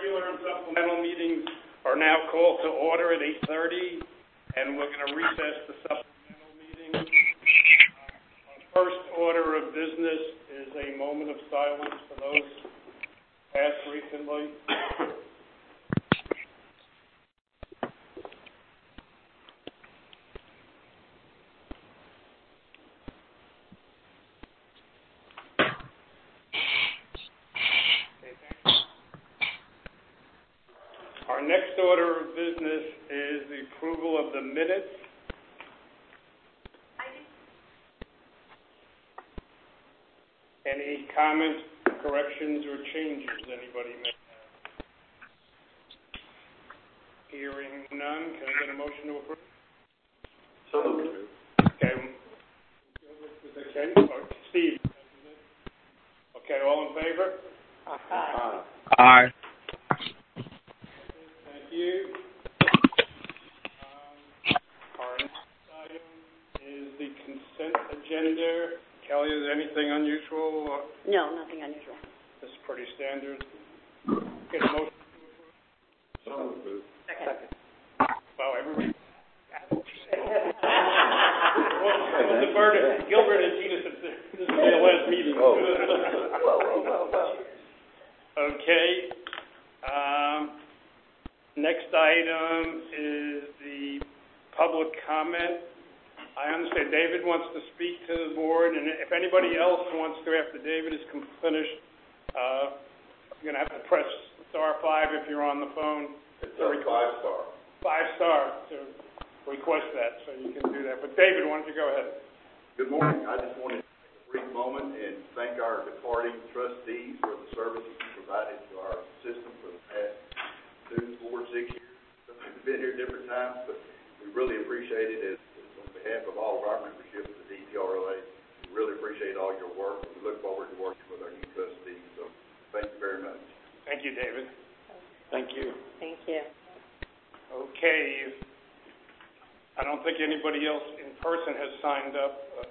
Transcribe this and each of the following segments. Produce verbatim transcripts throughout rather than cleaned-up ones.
regular and supplemental meetings are now called to order at eight thirty, and we're going to recess the supplemental meeting. Uh, our first order of business is a moment of silence for those passed recently. Our next order of business is the approval of the minutes. Any comments, corrections, or changes anybody may have? Hearing none, can I get a motion to approve? So moved. Okay. Okay. Or Steve? Okay, all in favor? Aye. Aye. Thank you. Um, our next item is the consent agenda. Kelly, is there anything unusual? Or No, nothing unusual. this is pretty standard. Get a motion. So moved. Second. Wow, everybody. Well, the burden, Gilbert and Gina said this is their last meeting. Oh. Whoa, whoa, whoa, whoa. Okay. Um, next item is the public comment. I understand David wants to speak to the board, and if anybody else wants to after David is finished, uh, you're going to have to press star five if you're on the phone. It's a five star. Five star to request that, so you can do that. But David, why don't you go ahead? Good morning. I just wanted to take a brief moment and thank our departing trustees for the services you provided to our system for the past two, four, six years. We've been here different times, but we really appreciate it as, as on behalf of all of our membership of the D P R L A. We really appreciate all your work, and we look forward to working with our new trustees. So thank you very much. Thank you, David. Thank you. Thank you. Okay. I don't think anybody else in person has signed up. Uh,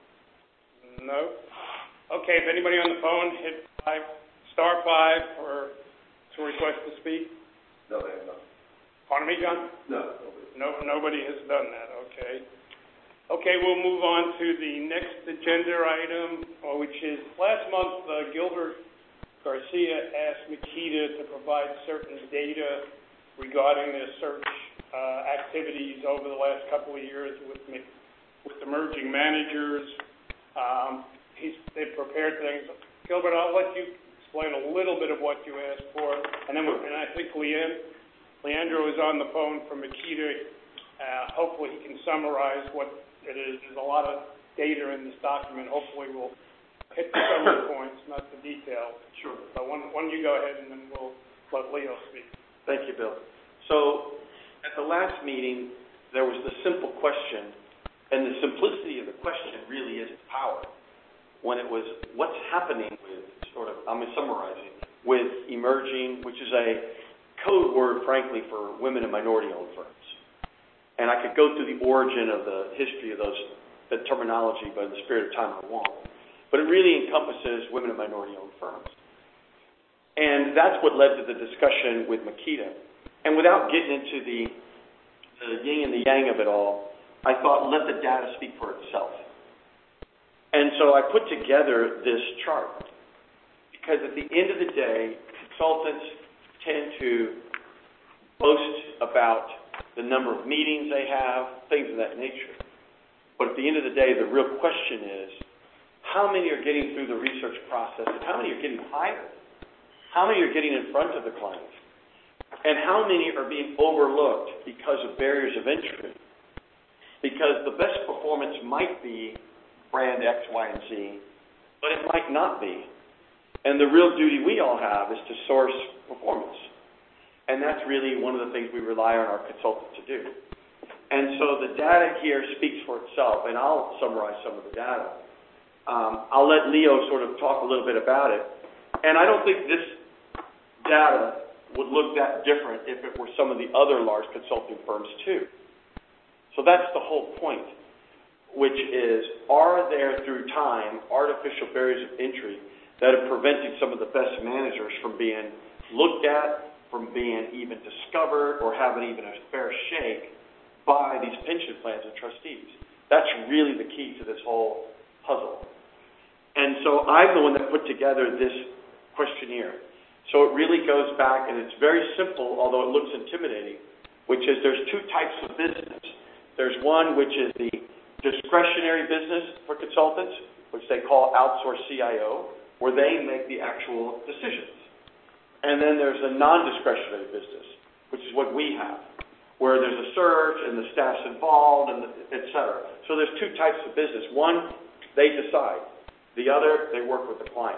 no? Okay, if anybody on the phone, hit five, star five for, to request to speak. No, they have not. Pardon me, John? No. No, nobody has done that, okay. Okay, we'll move on to the next agenda item, uh, which is last month, uh, Gilbert Garcia asked Makita to provide certain data regarding their search uh, activities over the last couple of years with me, with the merging managers. Um, he's, they've prepared things. Gilbert, I'll let you explain a little bit of what you asked for, and then and I think Leanne, Leandro is on the phone from Makita. Uh, hopefully he can summarize what it is. There's a lot of data in this document. Hopefully we'll hit the summary points, not the detail. Sure. So why don't you go ahead, and then we'll let Leo speak. Thank you, Bill. So at the last meeting, there was the simple question, and the simplicity of the question really is power. When it was, what's happening with, sort of, I'm summarizing, with emerging, which is a code word, frankly, for women and minority-owned firms. And I could go through the origin of the history of those, the terminology, but in the spirit of time I won't. But it really encompasses women and minority-owned firms. And that's what led to the discussion with Makita. And without getting into the, the yin and the yang of it all, I thought, let the data speak for itself. And so I put together this chart. Because at the end of the day, consultants tend to boast about the number of meetings they have, things of that nature. But at the end of the day, the real question is, how many are getting through the research process, and how many are getting hired? How many are getting in front of the client? And how many are being overlooked because of barriers of entry? Because the best performance might be brand X, Y, and Z, but it might not be. And the real duty we all have is to source performance. And that's really one of the things we rely on our consultant to do. And so the data here speaks for itself, and I'll summarize some of the data. Um, I'll let Leo sort of talk a little bit about it. And I don't think this data would look that different if it were some of the other large consulting firms too. So that's the whole point, which is, are there through time artificial barriers of entry that have prevented some of the best managers from being looked at, from being even discovered or having even a fair shake by these pension plans and trustees. That's really the key to this whole puzzle. And so I'm the one that put together this questionnaire. So it really goes back, and it's very simple, although it looks intimidating, which is there's two types of business. There's one which is the discretionary business for consultants, which they call outsourced C I O, where they make the actual decisions. And then there's a non-discretionary business, which is what we have, where there's a search and the staff's involved, and the, et cetera. So there's two types of business. One, they decide. The other, they work with the client.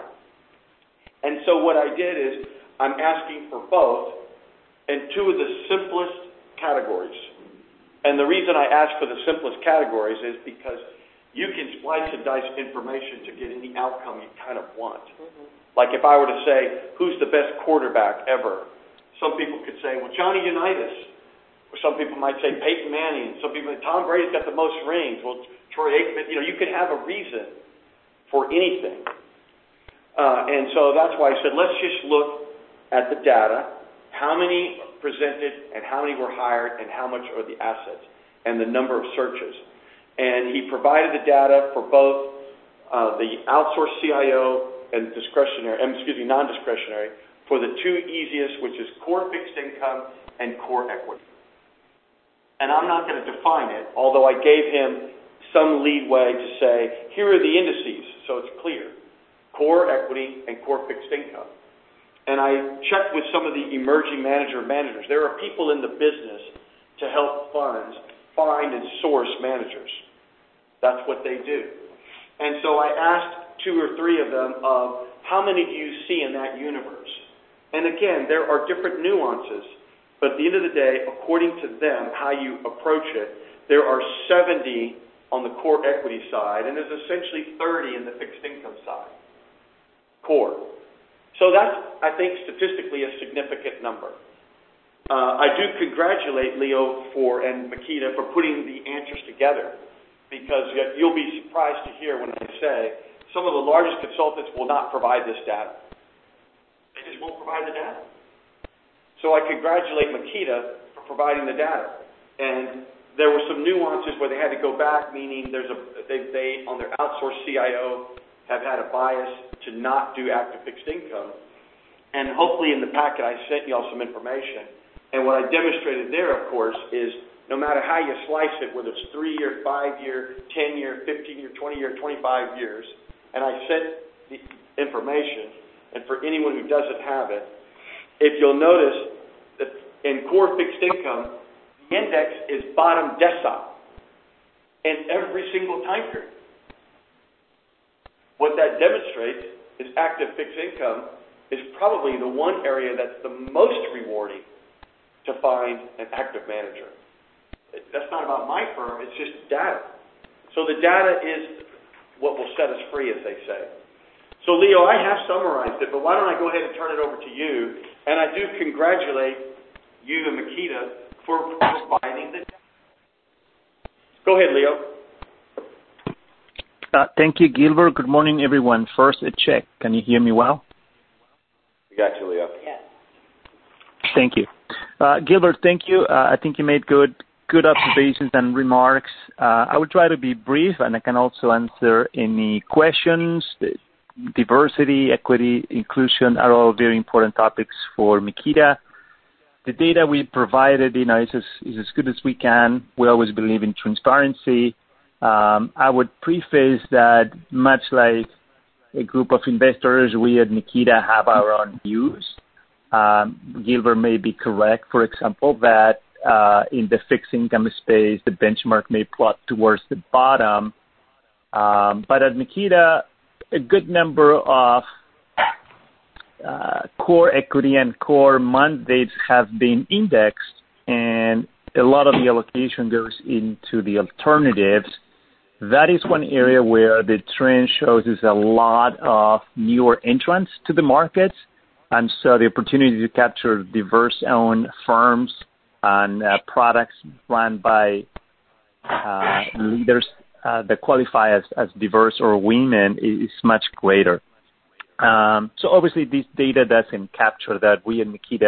And so what I did is I'm asking for both in two of the simplest categories. And the reason I ask for the simplest categories is because you can splice and dice information to get any outcome you kind of want. Mm-hmm. Like if I were to say, who's the best quarterback ever? Some people could say, well, Johnny Unitas. Or some people might say Peyton Manning. Some people, Tom Brady's got the most rings. Well, Troy Aikman, you know, you could have a reason for anything. Uh, and so that's why I said, let's just look at the data, how many presented and how many were hired and how much are the assets and the number of searches. And he provided the data for both uh, the outsourced C I O and discretionary, um, excuse me, non-discretionary, for the two easiest, which is core fixed income and core equity. And I'm not going to define it, although I gave him some leadway to say, here are the indices, so it's clear. Core equity and core fixed income. And I checked with some of the emerging manager managers. There are people in the business to help funds find and source managers. That's what they do. And so I asked two or three of them of how many do you see in that universe? And again, there are different nuances, but at the end of the day, according to them, how you approach it, there are seventy on the core equity side, and there's essentially thirty in the fixed income side. Core. So that's, I think, statistically a significant number. Uh, I do congratulate Leo for and Makita for putting the answers together, because you'll be surprised to hear when I say some of the largest consultants will not provide this data. They just won't provide the data. So I congratulate Makita for providing the data. And there were some nuances where they had to go back, meaning there's a they, they on their outsourced C I O have had a bias to not do active fixed income. And hopefully in the packet I sent you all some information. And what I demonstrated there, of course, is no matter how you slice it, whether it's three-year, five-year, ten-year, fifteen-year, twenty-year, twenty-five years, and I sent the information, and for anyone who doesn't have it, if you'll notice that in core fixed income, the index is bottom decile in every single time period. What that demonstrates is active fixed income is probably the one area that's the most rewarding to find an active manager. That's not about my firm, it's just data. So the data is what will set us free, as they say. So, Leo, I have summarized it, but why don't I go ahead and turn it over to you? And I do congratulate you and Makita for providing the data. Go ahead, Leo. Uh, thank you, Gilbert. Good morning, everyone. First, a check. Can you hear me well? We got you, Leo. Yes. Thank you. Uh, Gilbert, thank you. Uh, I think you made good good observations and remarks. Uh, I will try to be brief, and I can also answer any questions. Diversity, equity, inclusion are all very important topics for Makita. The data we provided, you know, is as, is as good as we can. We always believe in transparency. Um, I would preface that much like a group of investors, we at Makita have our own views. Um, Gilbert may be correct, for example, that uh, in the fixed income space, the benchmark may plot towards the bottom. Um, but at Makita, a good number of uh, core equity and core mandates have been indexed, and a lot of the allocation goes into the alternatives. That is one area where the trend shows is a lot of newer entrants to the markets, and so the opportunity to capture diverse-owned firms and uh, products run by uh, leaders uh, that qualify as, as diverse or women is much greater. Um, so obviously this data doesn't capture that. We at Makita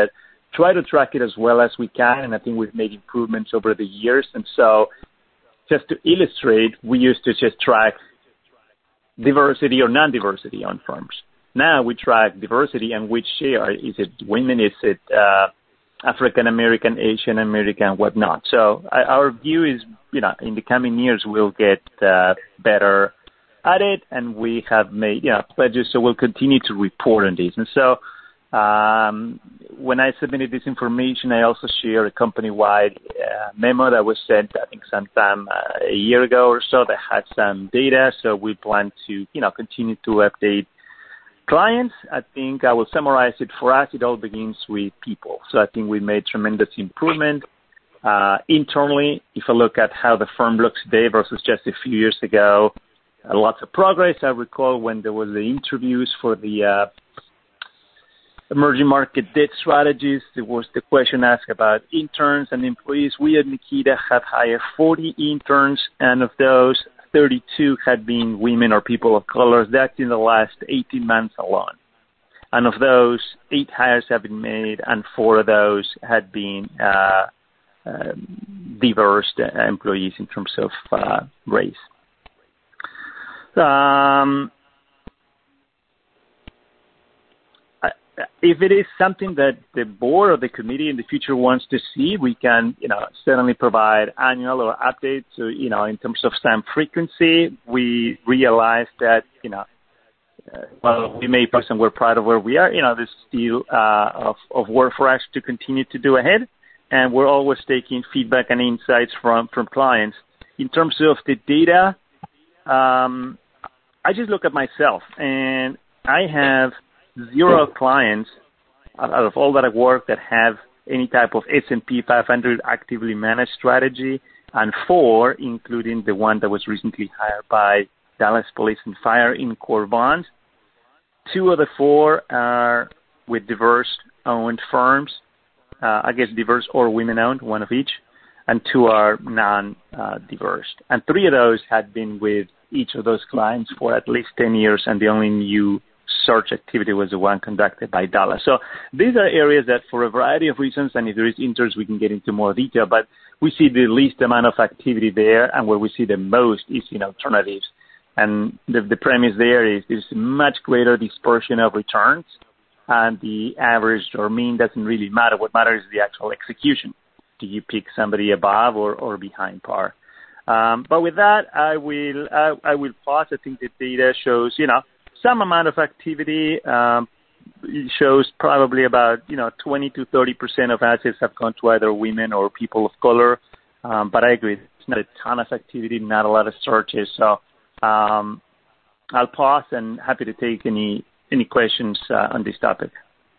try to track it as well as we can, and I think we've made improvements over the years. And so just to illustrate, we used to just track diversity or non-diversity on firms. Now we track diversity and which share. Is it women? Is it uh, African American, Asian American, whatnot? So I, our view is, you know, in the coming years we'll get uh, better at it, and we have made, you know, pledges, so we'll continue to report on these. And so um, when I submitted this information, I also shared a company-wide uh, memo that was sent, I think, sometime uh, a year ago or so that had some data. So we plan to, you know, continue to update clients. I think I will summarize it for us. It all begins with people. So I think we made tremendous improvement uh, internally. If I look at how the firm looks today versus just a few years ago, uh, lots of progress. I recall when there was the interviews for the uh, emerging market debt strategies, there was the question asked about interns and employees. We at Makita have hired forty interns, and of those, thirty-two had been women or people of color. That's in the last eighteen months alone. And of those, eight hires have been made, and four of those had been uh, uh, diverse employees in terms of uh, race. Um, If it is something that the board or the committee in the future wants to see, we can, you know, certainly provide annual or updates. So, you know, in terms of some frequency, we realize that, you know, uh, well, we may person we're proud of where we are. You know, there's still uh, of, of work for us to continue to do ahead, and we're always taking feedback and insights from from clients. In terms of the data, um, I just look at myself, and I have zero clients out of all that I work that have any type of S and P five hundred actively managed strategy, and four, including the one that was recently hired by Dallas Police and Fire in core bonds. Two of the four are with diverse-owned firms, uh, I guess diverse or women-owned, one of each, and two are non-diverse. Uh, and three of those had been with each of those clients for at least ten years, and the only new search activity was the one conducted by Dallas. So these are areas that, for a variety of reasons, and if there is interest, we can get into more detail, but we see the least amount of activity there, and where we see the most is in alternatives. And the, the premise there is there's much greater dispersion of returns, and the average or mean doesn't really matter. What matters is the actual execution. Do you pick somebody above or, or behind par? Um, but with that, I will I, I will pause. I think the data shows, you know, some amount of activity. Um, it shows probably about, you know, twenty to thirty percent of assets have gone to either women or people of color. Um, but I agree, it's not a ton of activity, not a lot of searches. So um, I'll pause and happy to take any any questions uh, on this topic.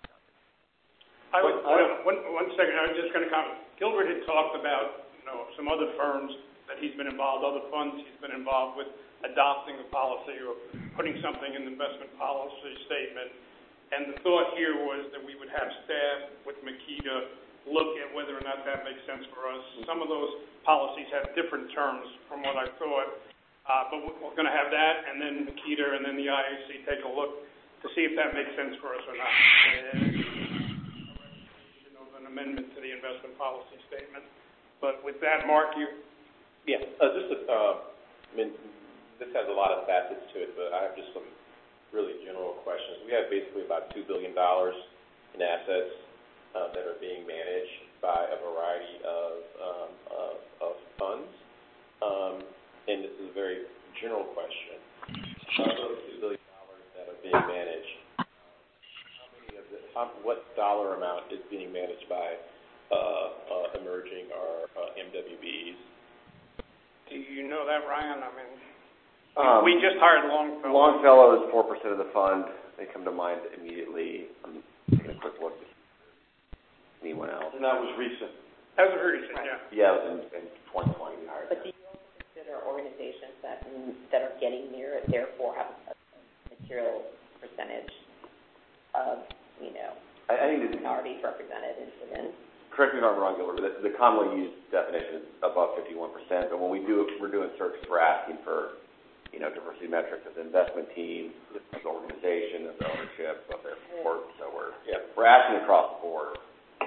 I would, uh, one, one second, I was just going to comment. Gilbert had talked about, you know, some other firms that he's been involved, other funds he's been involved with, adopting a policy or putting something in the investment policy statement. And the thought here was that we would have staff with Makita look at whether or not that makes sense for us. Some of those policies have different terms from what I thought, uh, but we're going to have that, and then Makita and then the I A C take a look to see if that makes sense for us or not. And, you know, an amendment to the investment policy statement. But with that, Mark, you... Yeah, uh, just, a, uh, I mean, this has a lot of facets to it, but I have just some really general questions. We have basically about two billion dollars in assets uh, that are being managed by a variety of, um, of, of funds. Um, and this is a very general question. Of those two billion dollars that are being managed, how many of the, how, what dollar amount is being managed by uh, uh, emerging or uh, M W Bs? Do you know that, Ryan? I mean, um, we just hired Longfellow. Longfellow is four percent of the fund. They come to mind immediately. I'm taking a quick look. Anyone else? And that was recent. That was recent, yeah. Yeah, it was in, in twenty twenty we hired. But do you also consider organizations that that are getting near it, therefore have a material percentage of, you know, I, I think minorities represented within? Correct me if I'm wrong, Gilbert, but the, the commonly used definition is above fifty-one percent. But when we do, we're doing searches, we're asking for, you know, diversity metrics of the investment team, of the organization, of the ownership, of their support. So we're, yeah, we're asking across the board, you know,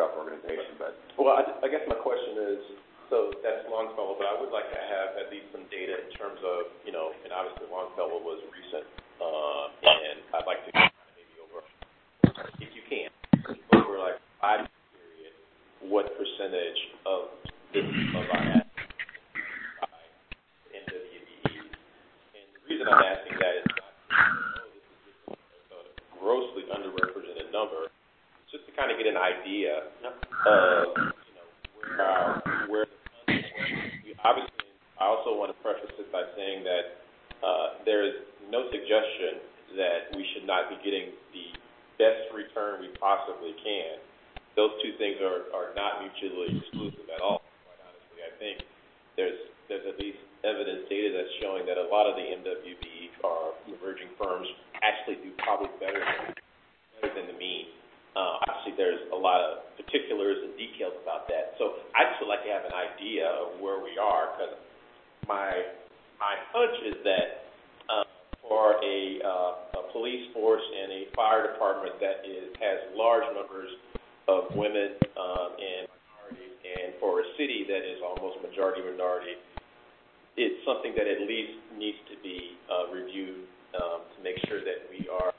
throughout the organization. But well, I, I guess my question is, so that's Longfellow, but I would like to have at least some data in terms of, you know, and obviously Longfellow was recent, uh, and I'd like to maybe over, if you can, over like a five year period, what percentage of this of our assets by N W B E. And the reason I'm asking that is not to know this is a grossly underrepresented number, just to kind of get an idea of, you know, where our, where the funds are. We obviously, I also want to preface this by saying that uh, there is no suggestion that we should not be getting the best return we possibly can. Those two things are, are not mutually exclusive at all, quite honestly. I think there's there's at least evidence data that's showing that a lot of the N W B E or emerging firms actually do probably better than, better than the mean. Uh, obviously, there's a lot of particulars and details about that. So I just would like to have an idea of where we are, because my my hunch is that uh, for a, uh, a police force and a fire department that is has large numbers of women um, and minorities, and for a city that is almost majority minority, it's something that at least needs to be uh, reviewed um, to make sure that we are.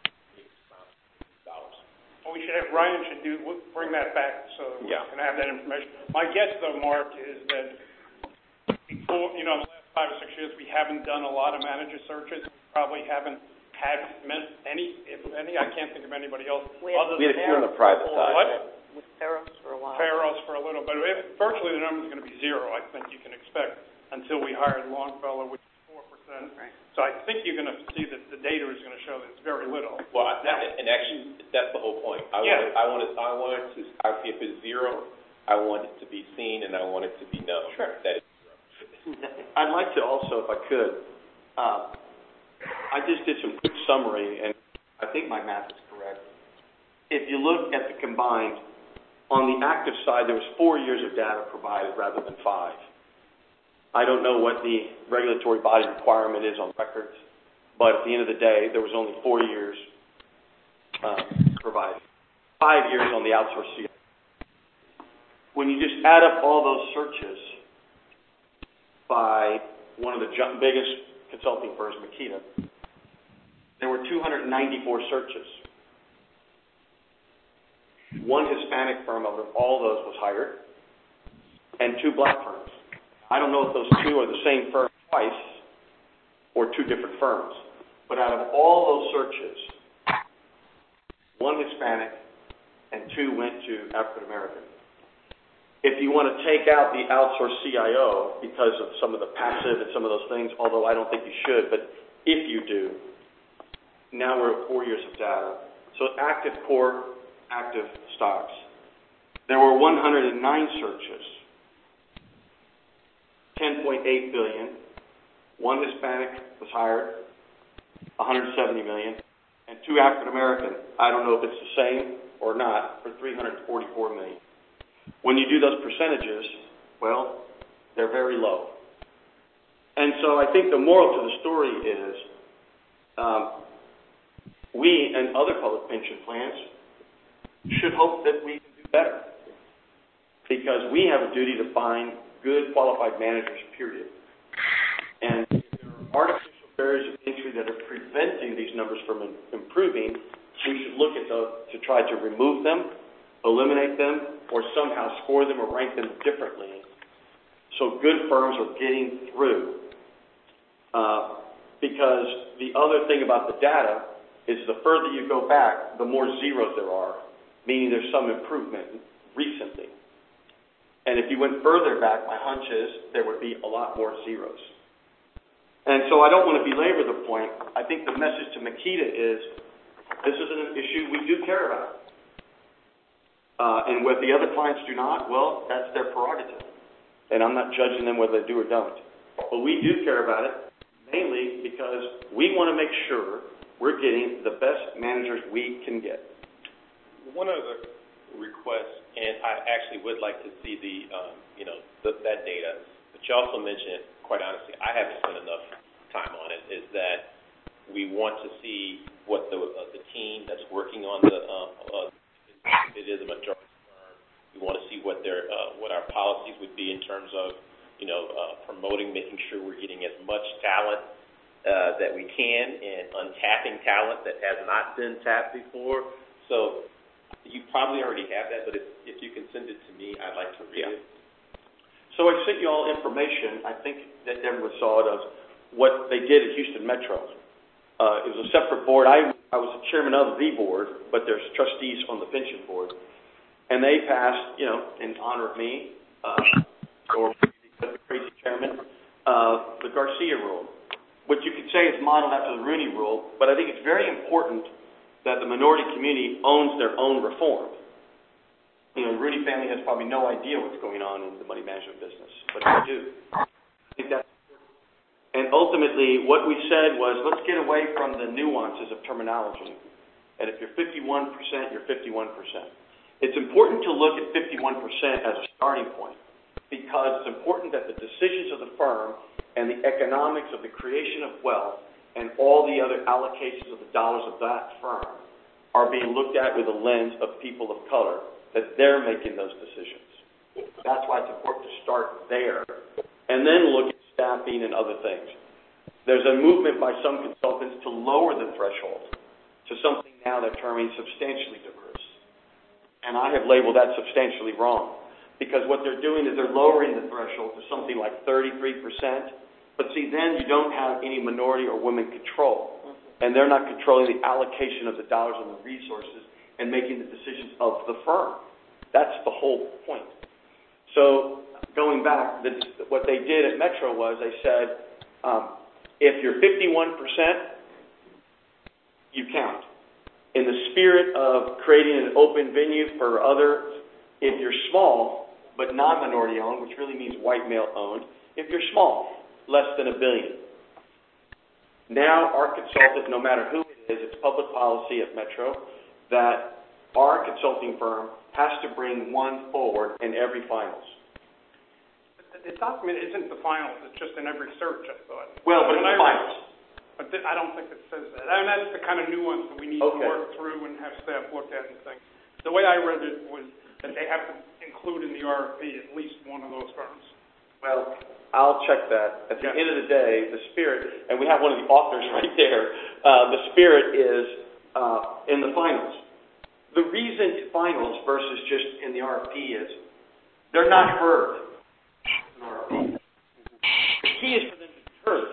Well, we should have, Ryan should do, bring that back so we yeah. can have that information. My guess, though, Mark, is that before, you know, in the last five or six years, we haven't done a lot of manager searches. We probably haven't had any, if any. I can't think of anybody else. We other we had a few on the private side. What? With Pharos for a while. Pharos for a little, but if, virtually the number is going to be zero, I think you can expect, until we hired Longfellow, which is four percent. Right. So I think you're going to see that the data is going to show that it's very little. Well, I, now, and actually, that's the whole point. I yeah. wanted, I wanted, I wanted to. I, if it's zero, I want it to be seen, and I want it to be known sure. that it's zero. I'd like to also, if I could, uh, I just did some quick summary, and I think my math is correct. If you look at the combined, on the active side, there was four years of data provided rather than five. I don't know what the regulatory body requirement is on records, but at the end of the day, there was only four years um, provided. Five years on the outsourced C I O. When you just add up all those searches by one of the biggest consulting firms, Makita, there were two hundred ninety-four searches. One Hispanic firm out of all those was hired, and two black firms. I don't know if those two are the same firm twice or two different firms, but out of all those searches, one Hispanic and two went to African American. If you want to take out the outsourced C I O because of some of the passive and some of those things, although I don't think you should, but if you do, now we're at four years of data. So active core, active stocks. There were one hundred nine searches. ten point eight billion dollars. One Hispanic was hired, one hundred seventy million dollars, and two African American. I don't know if it's the same or not, for three hundred forty-four million dollars. When you do those percentages, well, they're very low. And so I think the moral to the story is um, we and other public pension plans should hope that we can do better, because we have a duty to find good qualified managers, period. And if there are artificial barriers of entry that are preventing these numbers from in, improving, we should look at those to try to remove them, eliminate them, or somehow score them or rank them differently so good firms are getting through. Uh, because the other thing about the data is the further you go back, the more zeros there are, meaning there's some improvement recently. And if you went further back, my hunch is there would be a lot more zeros. And so I don't want to belabor the point. I think the message to Makita is this is an issue we do care about. Uh, and what the other clients do not, well, that's their prerogative. And I'm not judging them whether they do or don't. But we do care about it, mainly because we want to make sure we're getting the best managers we can get. One of the requests, and I actually would like to see the, um, you know, the, that data, but you also mentioned, quite honestly, I haven't spent enough time on it, is that we want to see what the uh, the team that's working on the, uh, uh, if it is a majority firm, we terms of, you know, uh, promoting, making sure we're getting as much talent uh, that we can and untapping talent that has not been tapped before. So you probably already have that, but if, if you can send it to me, I'd like to read Yeah. it. So I sent you all information, I think that everyone saw it, of what they did at Houston Metro. Uh, it was a separate board. I, I was the chairman of the board, but there's trustees on the pension board. And they passed, you know, in honor of me, uh, or the crazy chairman, uh, the Garcia rule, which you could say is modeled after the Rooney rule, but I think it's very important that the minority community owns their own reform. You know, the Rooney family has probably no idea what's going on in the money management business, but they do. I think that's important. And ultimately, what we said was, let's get away from the nuances of terminology. And if you're fifty-one percent, you're fifty-one percent. It's important to look at fifty-one percent as a starting point, because it's important that the decisions of the firm and the economics of the creation of wealth and all the other allocations of the dollars of that firm are being looked at with a lens of people of color, that they're making those decisions. That's why it's important to start there and then look at staffing and other things. There's a movement by some consultants to lower the threshold to something now they're terming substantially diverse. And I have labeled that substantially wrong, because what they're doing is they're lowering the threshold to something like thirty-three percent. But see, then you don't have any minority or women control, and they're not controlling the allocation of the dollars and the resources and making the decisions of the firm. That's the whole point. So going back, the, what they did at Metro was they said, um, if you're fifty-one percent, you count. In the spirit of creating an open venue for other, if you're small, but non-minority owned, which really means white male owned, if you're small, less than a billion. Now our consultant, no matter who it is, it's public policy at Metro, that our consulting firm has to bring one forward in every finals. The document isn't the finals, it's just in every search, I thought. Well, but it's the finals. But th- I don't think it says that. And that's the kind of nuance that we need Okay. to work through and have staff look at and things. The way I read it was that they have to include in the R F P at least one of those firms. Well, I'll check that. At the Yeah. end of the day, the spirit, and we have one of the authors right there, uh, the spirit is uh, in the finals. The reason it's finals versus just in the R F P is they're not heard in the R F P. The key is for them to be heard.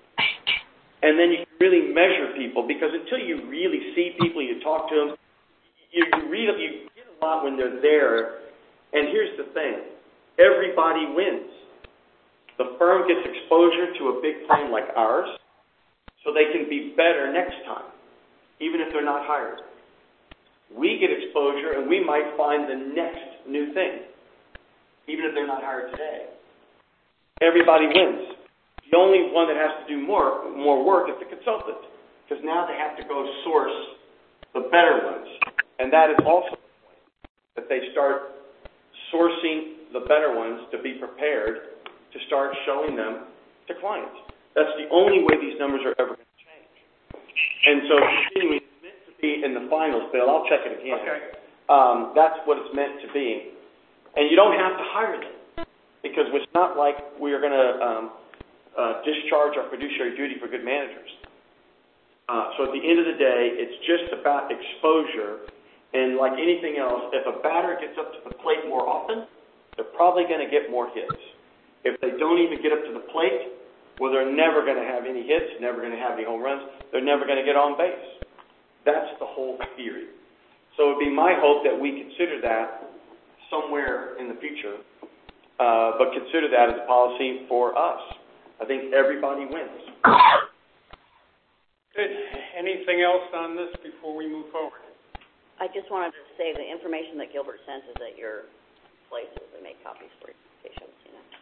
And then you can really measure people, because until you really see people, you talk to them, you, you read them, you get a lot when they're there. And here's the thing. Everybody wins. The firm gets exposure to a big firm like ours, so they can be better next time, even if they're not hired. We get exposure, and we might find the next new thing, even if they're not hired today. Everybody wins. The only one that has to do more more work is the consultant, because now they have to go source the better ones. And that is also the point, that they start sourcing the better ones to be prepared to start showing them to clients. That's the only way these numbers are ever going to change. And so continuing, it's meant to be in the finals, Bill. I'll check it again. Okay. Um, that's what it's meant to be. And you don't have to hire them, because it's not like we are going to um, uh, discharge our fiduciary duty for good managers. Uh, so at the end of the day, it's just about exposure. And like anything else, if a batter gets up to the plate more often, they're probably going to get more hits. If they don't even get up to the plate, well, they're never going to have any hits, never going to have any home runs, they're never going to get on base. That's the whole theory. So it would be my hope that we consider that somewhere in the future, uh, but consider that as a policy for us. I think everybody wins. Good. Anything else on this before we move forward? I just wanted to say the information that Gilbert sent is at your places. They make copies for patients, you know.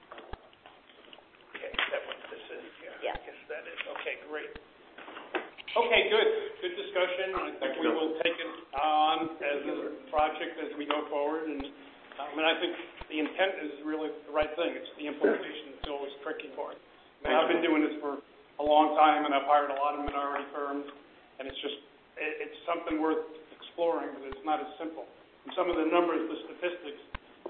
Okay, is that what this is? Yeah. Yeah. I guess that is. Okay, great. Okay, good. Good discussion. I think we will take it on as a project as we go forward. And I mean, I think the intent is really the right thing. It's the implementation that's always tricky for it. I mean, I've been doing this for a long time, and I've hired a lot of minority firms, and it's just, it, it's something worth exploring, but it's not as simple. And some of the numbers, the statistics,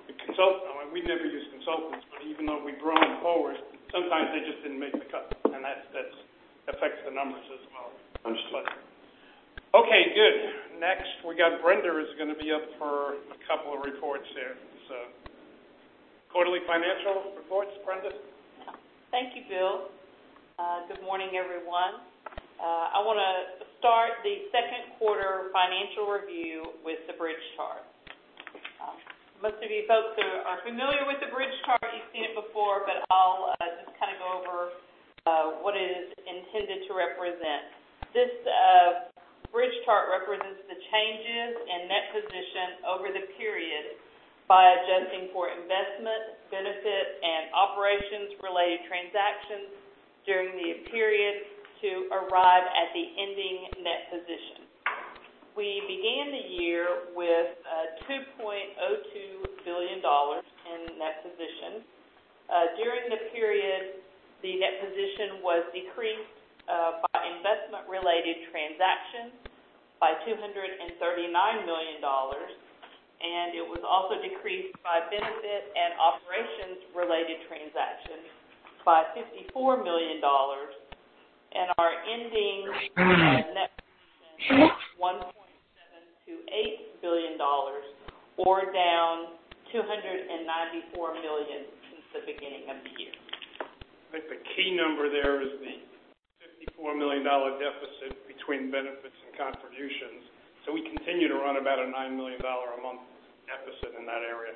the consult, I mean, we never use consultants, but even though we've grown forward, sometimes they just didn't make the cut, and that that's, affects the numbers as well. Understood. But, okay, good. Next, we got Brenda is going to be up for a couple of reports here. So, quarterly financial reports, Brenda? Thank you, Bill. Uh, good morning, everyone. Uh, I want to start the second quarter financial review with the bridge chart. Um, most of you folks are, are familiar with the bridge chart. You've seen it before, but I'll uh, just kind of go over uh, what it is intended to represent. This uh, bridge chart represents the changes in net position over the period by adjusting for investment, benefit, and operations-related transactions during the period to arrive at the ending net position. We began the year with uh, two point oh two billion dollars in net position. Uh, during the period, the net position was decreased uh, by investment-related transactions by two hundred thirty-nine million dollars, and it was also decreased by benefit and operations-related transactions by fifty-four million dollars, and our ending uh, net position one point seven two eight billion dollars, or down two hundred ninety-four million dollars since the beginning of the year. I think the key number there is the fifty-four million dollars deficit between benefits and contributions. So we continue to run about a nine million dollars a month deficit in that area.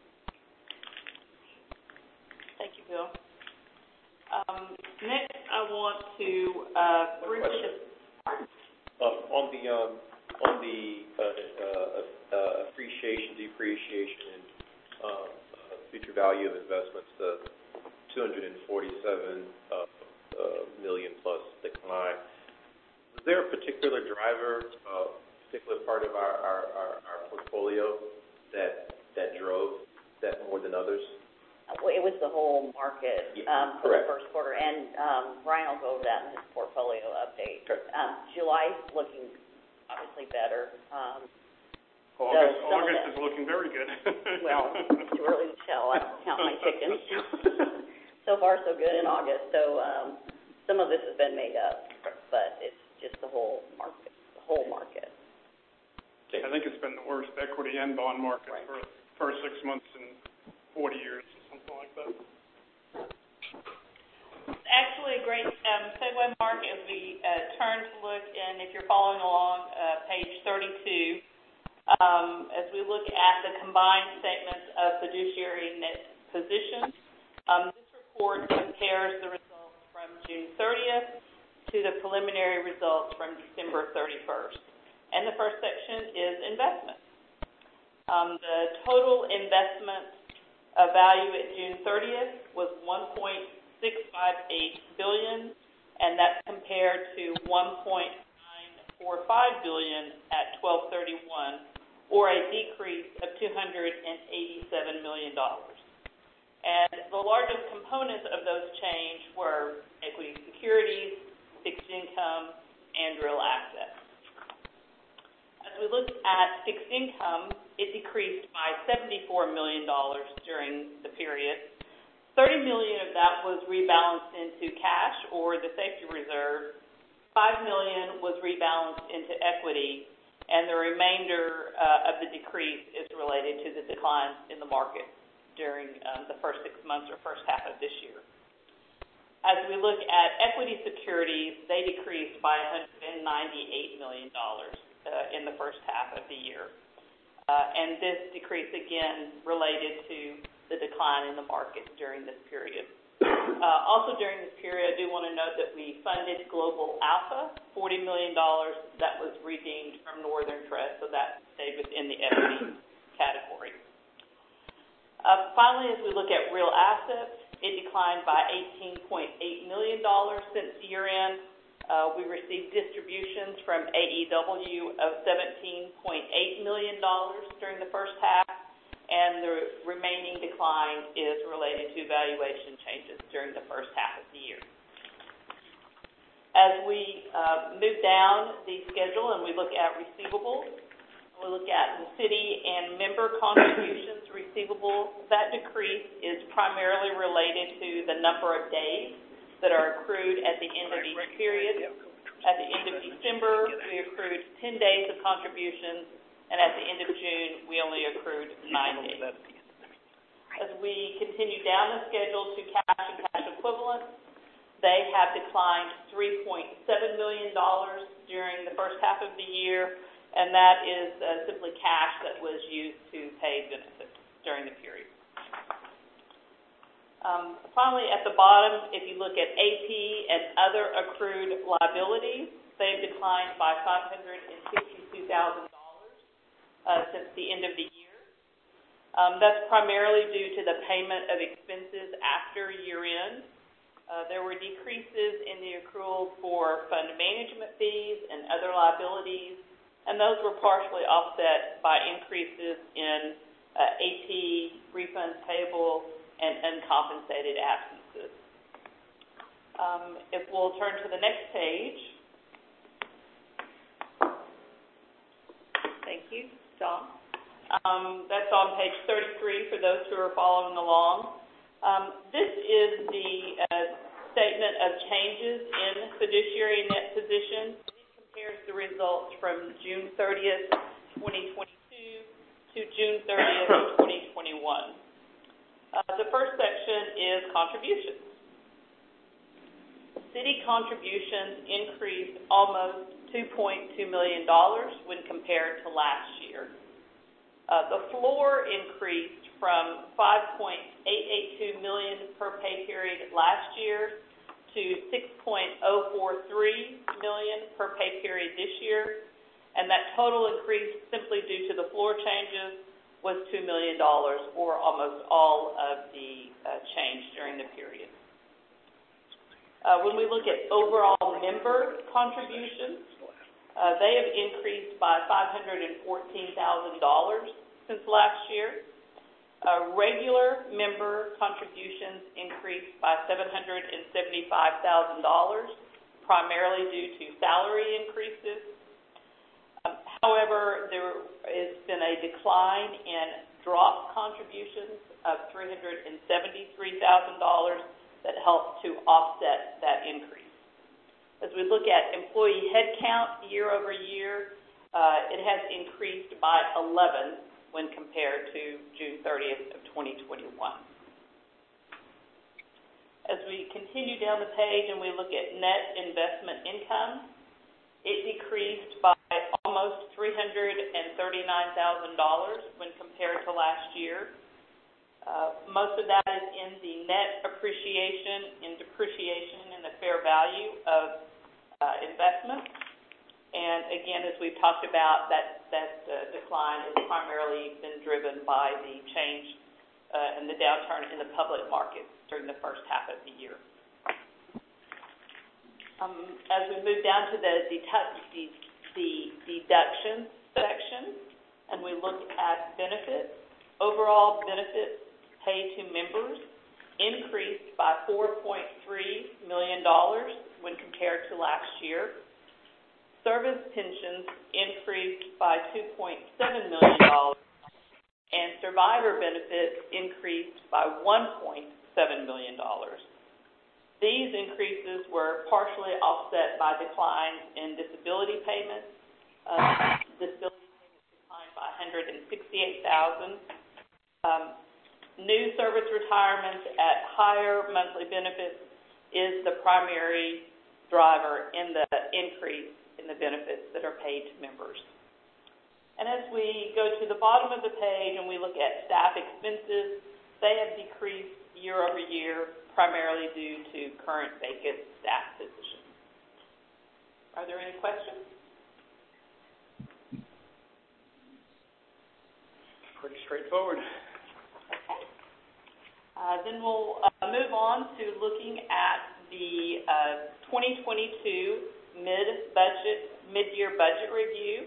Thank you, Bill. Um, next, I want to uh, briefly. Uh, on the um, on the uh, uh, uh, appreciation, depreciation, and uh, uh, future value of investments, the two hundred forty-seven uh, uh, million plus decline. Was there a particular driver, uh, particular part of our, our, our, our portfolio that that drove that more than others? Well, it was the whole market um, for Correct. the first quarter, and um, Brian will go over that in his portfolio update. Okay. Um, July's looking obviously better. Um, August, so some of August the- is looking very good. well, it's too early to tell. I don't count my chickens. So far, so good in August. So um, some of this has been made up, but it's just the whole market, the whole market. I think it's been the worst equity and bond market Right. for the first six months in forty years or something like that. It's actually a great um, segue, Mark, as we uh, turn to look, and if you're following along, uh, page thirty-two, um, as we look at the combined statements of fiduciary net position. Um, this report compares the results from June thirtieth to the preliminary results from December thirty-first. And the first section is investment. Um, the total investment uh, value at June thirtieth was one point six five eight billion dollars, and that's compared to one point nine four five billion dollars at twelve thirty-one, or a decrease of two hundred eighty-seven million dollars. And the largest components of those change were equity securities, fixed income, and real assets. As we look at fixed income, it decreased by seventy-four million dollars during the period. thirty million dollars of that was rebalanced into cash or the safety reserve. five million dollars was rebalanced into equity, and the remainder uh, of the decrease is related to the declines in the market during um, the first six months or first half of this year. As we look at equity securities, they decreased by one hundred ninety-eight million dollars uh, in the first half of the year. Uh, and this decrease, again, related to the decline in the market during this period. Uh, also during this period, I do want to note that we funded Global Alpha, forty million dollars that was redeemed from Northern Trust, so that stayed within the equity category. Uh, finally, as we look at real assets, it declined by eighteen point eight million dollars since year-end. Uh, we received distributions from A E W of seventeen point eight million dollars during the first half, and the remaining decline is related to valuation changes during the first half of the year. As we uh, move down the schedule and we look at receivables, we look at the city and member contributions received receivable. That decrease is primarily related to the number of days that are accrued at the end of each period. At the end of December, we accrued ten days of contributions, and at the end of June, we only accrued nine days. As we continue down the schedule to cash and cash equivalents, they have declined three point seven million dollars during the first half of the year, and that is uh, simply cash that was used to pay benefits during the period. Um, finally, at the bottom, if you look at A P and other accrued liabilities, they've declined by five hundred sixty-two thousand dollars uh, since the end of the year. Um, that's primarily due to the payment of expenses after year-end. Uh, there were decreases in the accrual for fund management fees and other liabilities, and those were partially offset by increases in uh, A P, refunds payable, and uncompensated absences. Um, if we'll turn to the next page. Thank you, Don. Um, that's on page thirty-three for those who are following along. Um, this is the uh, statement of changes in fiduciary net position. It compares the results from June thirtieth, twenty twenty-two to June thirtieth, twenty twenty-one. Uh, the first section is contributions. City contributions increased almost two point two million dollars when compared to last year. Uh, the floor increased from five point eight eight two million dollars per pay period last year to six point oh four three million dollars per pay period this year, and that total increase simply due to the floor changes was two million dollars, or almost all of the uh, change during the period. Uh, when we look at overall member contributions, uh, they have increased by five hundred fourteen thousand dollars since last year. Uh, regular member contributions increased by seven hundred seventy-five thousand dollars, primarily due to salary increases. Um, however, there has been a decline in drop contributions of three hundred seventy-three thousand dollars that helped to offset that increase. As we look at employee headcount year over year, uh, it has increased by eleven when compared to June thirtieth of twenty twenty-one. As we continue down the page and we look at net investment income, it decreased by almost three hundred thirty-nine thousand dollars when compared to last year. Uh, most of that is in the net appreciation and depreciation in the fair value of uh, investments. And again, as we've talked about, that, that uh, decline has primarily been driven by the change uh, and the downturn in the public markets during the first half of the year. Um, as we move down to the, the, the, the deductions section, and we look at benefits, overall benefits paid to members increased by four point three million dollars when compared to last year. Service pensions increased by two point seven million dollars, and survivor benefits increased by one point seven million dollars. These increases were partially offset by declines in disability payments. Uh, disability payments declined by one hundred sixty-eight thousand dollars. Um, new service retirements at higher monthly benefits is the primary driver in the increase in the benefits that are paid to members. And as we go to the bottom of the page and we look at staff expenses, they have decreased year over year, primarily due to current vacant staff positions. Are there any questions? Pretty straightforward. Okay. Uh, then we'll uh, move on to looking at the uh, twenty twenty-two mid-budget, mid-year budget review.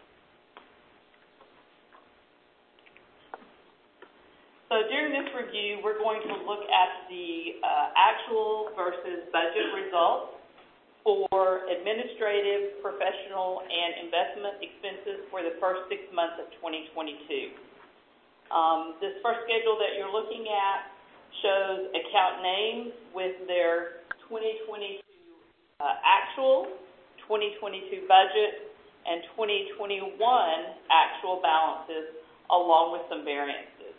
So during this review, we're going to look at the uh, actual versus budget results for administrative, professional, and investment expenses for the first six months of twenty twenty-two. Um, this first schedule that you're looking at shows account names with their twenty twenty-two uh, actual, twenty twenty-two budget, and twenty twenty-one actual balances, along with some variances.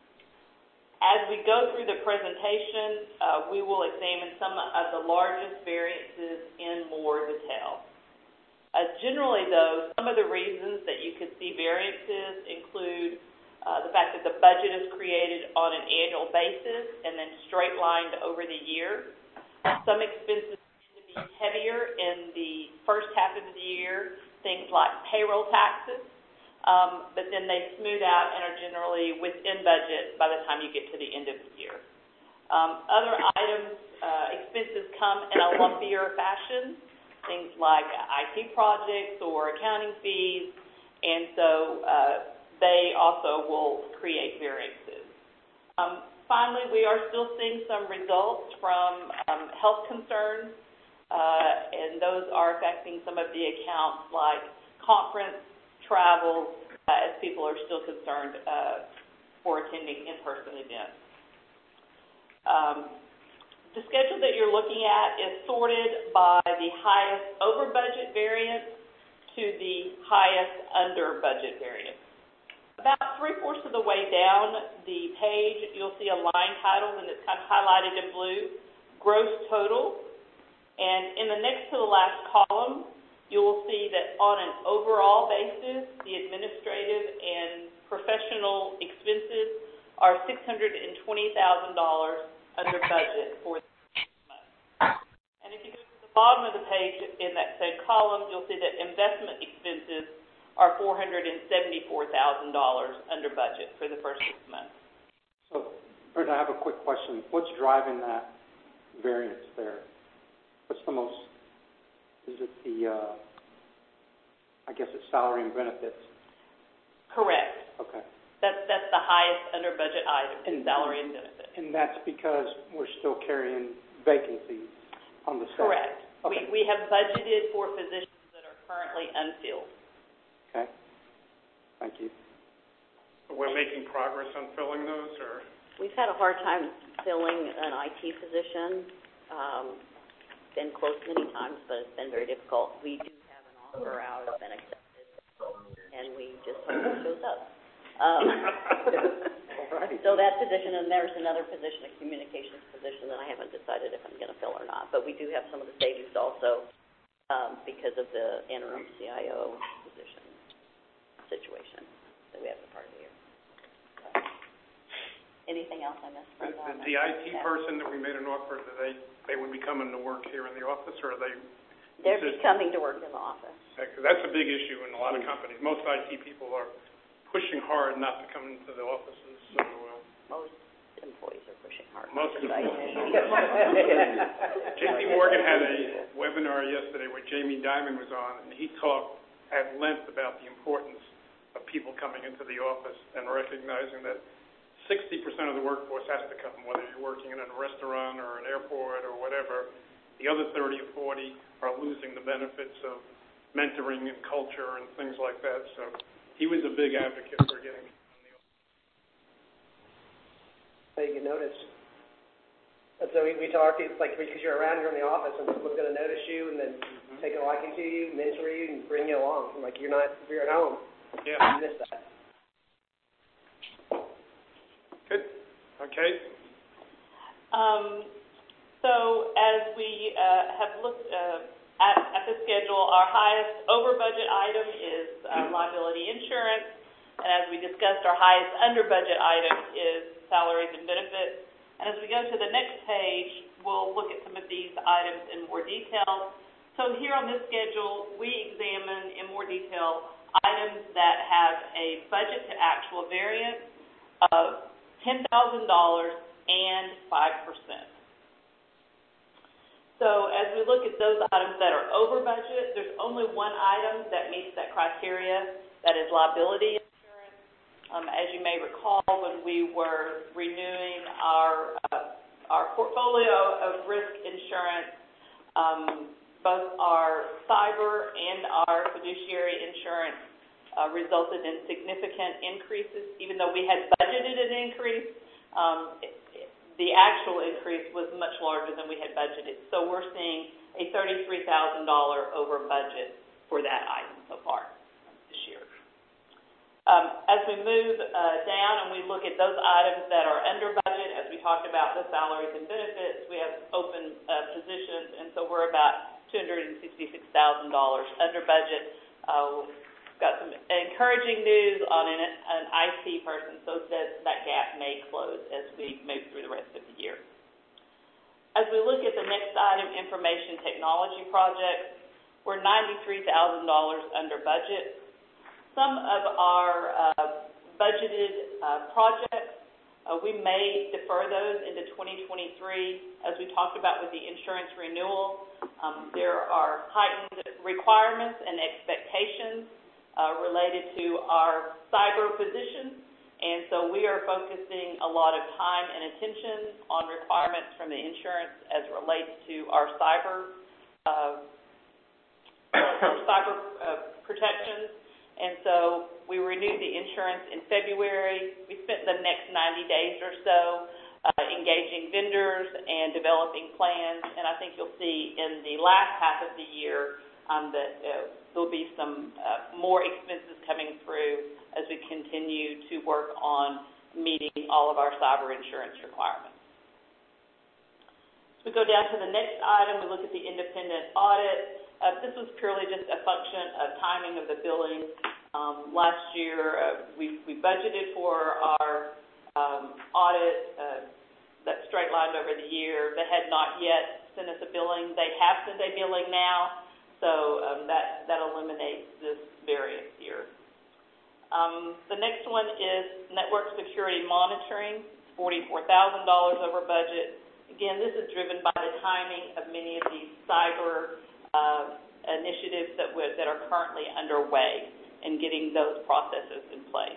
As we go through the presentation, uh, we will examine some of the largest variances in more detail. Uh, generally, though, some of the reasons that you could see variances include uh, the fact that the budget is created on an annual basis and then straight-lined over the year. Some expenses tend to be heavier in the first half of the year, things like payroll taxes. Um, but then they smooth out and are generally within budget by the time you get to the end of the year. Um, other items, uh, expenses come in a lumpier fashion, things like I T projects or accounting fees, and so uh, they also will create variances. Um, finally, we are still seeing some results from um, health concerns, uh, and those are affecting some of the accounts like conference, travel, uh, as people are still concerned uh, for attending in-person events. Um, the schedule that you're looking at is sorted by the highest over-budget variance to the highest under-budget variance. About three-fourths of the way down the page, you'll see a line titled, and it's kind of highlighted in blue, Gross Total. And in the next to the last column, you will see that on an overall basis, the administrative and professional expenses are six hundred twenty thousand dollars under budget for the month. And if you go to the bottom of the page in that same column, you'll see that investment expenses are four hundred seventy-four thousand dollars under budget for the first six months. So, Brenda, I have a quick question. What's driving that variance there? What's the most, is it the, uh, I guess it's salary and benefits? Correct. Okay. That's, that's the highest under budget item, in salary and benefits. And that's because we're still carrying vacancies on the staff? Correct. Okay. We, we have budgeted for positions that are currently unfilled. Okay. Thank you. We're making progress on filling those, or? We've had a hard time filling an I T position. Um, been close many times, but it's been very difficult. We do have an offer out, it's been accepted, and we just hope it shows up. Um, so that position, and there's another position, a communications position, that I haven't decided if I'm going to fill or not. But we do have some of the savings also um, because of the interim C I O position situation that we have at part of the year. So, anything else I missed? The, the, the I T person that we made an offer, do they, they would be coming to work here in the office, or are they? They're be coming to work in the office. Because that's a big issue in a lot of companies. Most I T people are pushing hard not to come into the offices. So uh, most employees are pushing hard. Most of them. J P Morgan had a webinar yesterday where Jamie Dimon was on, and he talked at length about the importance of people coming into the office and recognizing that sixty percent of the workforce has to come, whether you're working in a restaurant or an airport or whatever. The other thirty or forty are losing the benefits of mentoring and culture and things like that. So he was a big advocate for getting people in the office. So you can notice. And so we, we talked, it's like because you're around, you're in the office, and someone's going to notice you and then mm-hmm. take a liking to you, mentor you, and bring you along. Like you're not, if you're at home, yeah. you miss that. Good. Okay. Um, so as we uh, have looked uh, at, at the schedule, our highest over-budget item is uh, liability insurance, and as we discussed, our highest under-budget item is salaries and benefits. And as we go to the next page, we'll look at some of these items in more detail. So here on this schedule, we examine in more detail items that have a budget to actual variance of ten thousand dollars and five percent. So as we look at those items that are over budget, there's only one item that meets that criteria, that is liability insurance. Um, as you may recall, when we were renewing our uh, our portfolio of risk insurance, um, both our cyber and our fiduciary insurance uh, resulted in significant increases. Even though we had budgeted an increase, um, it, it, the actual increase was much larger than we had budgeted. So we're seeing a thirty-three thousand dollars over budget for that item so far this year. Um, as we move uh, down and we look at those items that are under budget, as we talked about the salaries and benefits, we have open uh, positions, and so we're about two hundred sixty-six thousand dollars under budget. Uh, we've got some encouraging news on an, an I T person, so that, that gap may close as we move through the rest of the year. As we look at the next item, information technology projects, we're ninety-three thousand dollars under budget. Some of our uh, budgeted uh, projects, uh, we may defer those into twenty twenty-three. As we talked about with the insurance renewal, um, there are heightened requirements and expectations uh, related to our cyber position, and so we are focusing a lot of time and attention on requirements from the insurance as it relates to our cyber uh, our cyber uh, protections. And so we renewed the insurance in February. We spent the next ninety days or so uh, engaging vendors and developing plans. And I think you'll see in the last half of the year um, that uh, there'll be some uh, more expenses coming through as we continue to work on meeting all of our cyber insurance requirements. So we go down to the next item. We look at the independent audit. Uh, this was purely just a function of timing of the billing. Um, last year, uh, we, we budgeted for our um, audit uh, that straight-lined over the year. They had not yet sent us a billing. They have sent a billing now, so um, that, that eliminates this variance here. Um, the next one is network security monitoring, forty-four thousand dollars over budget. Again, this is driven by the timing of many of these cyber uh, initiatives that, w- that are currently underway and getting those processes in place.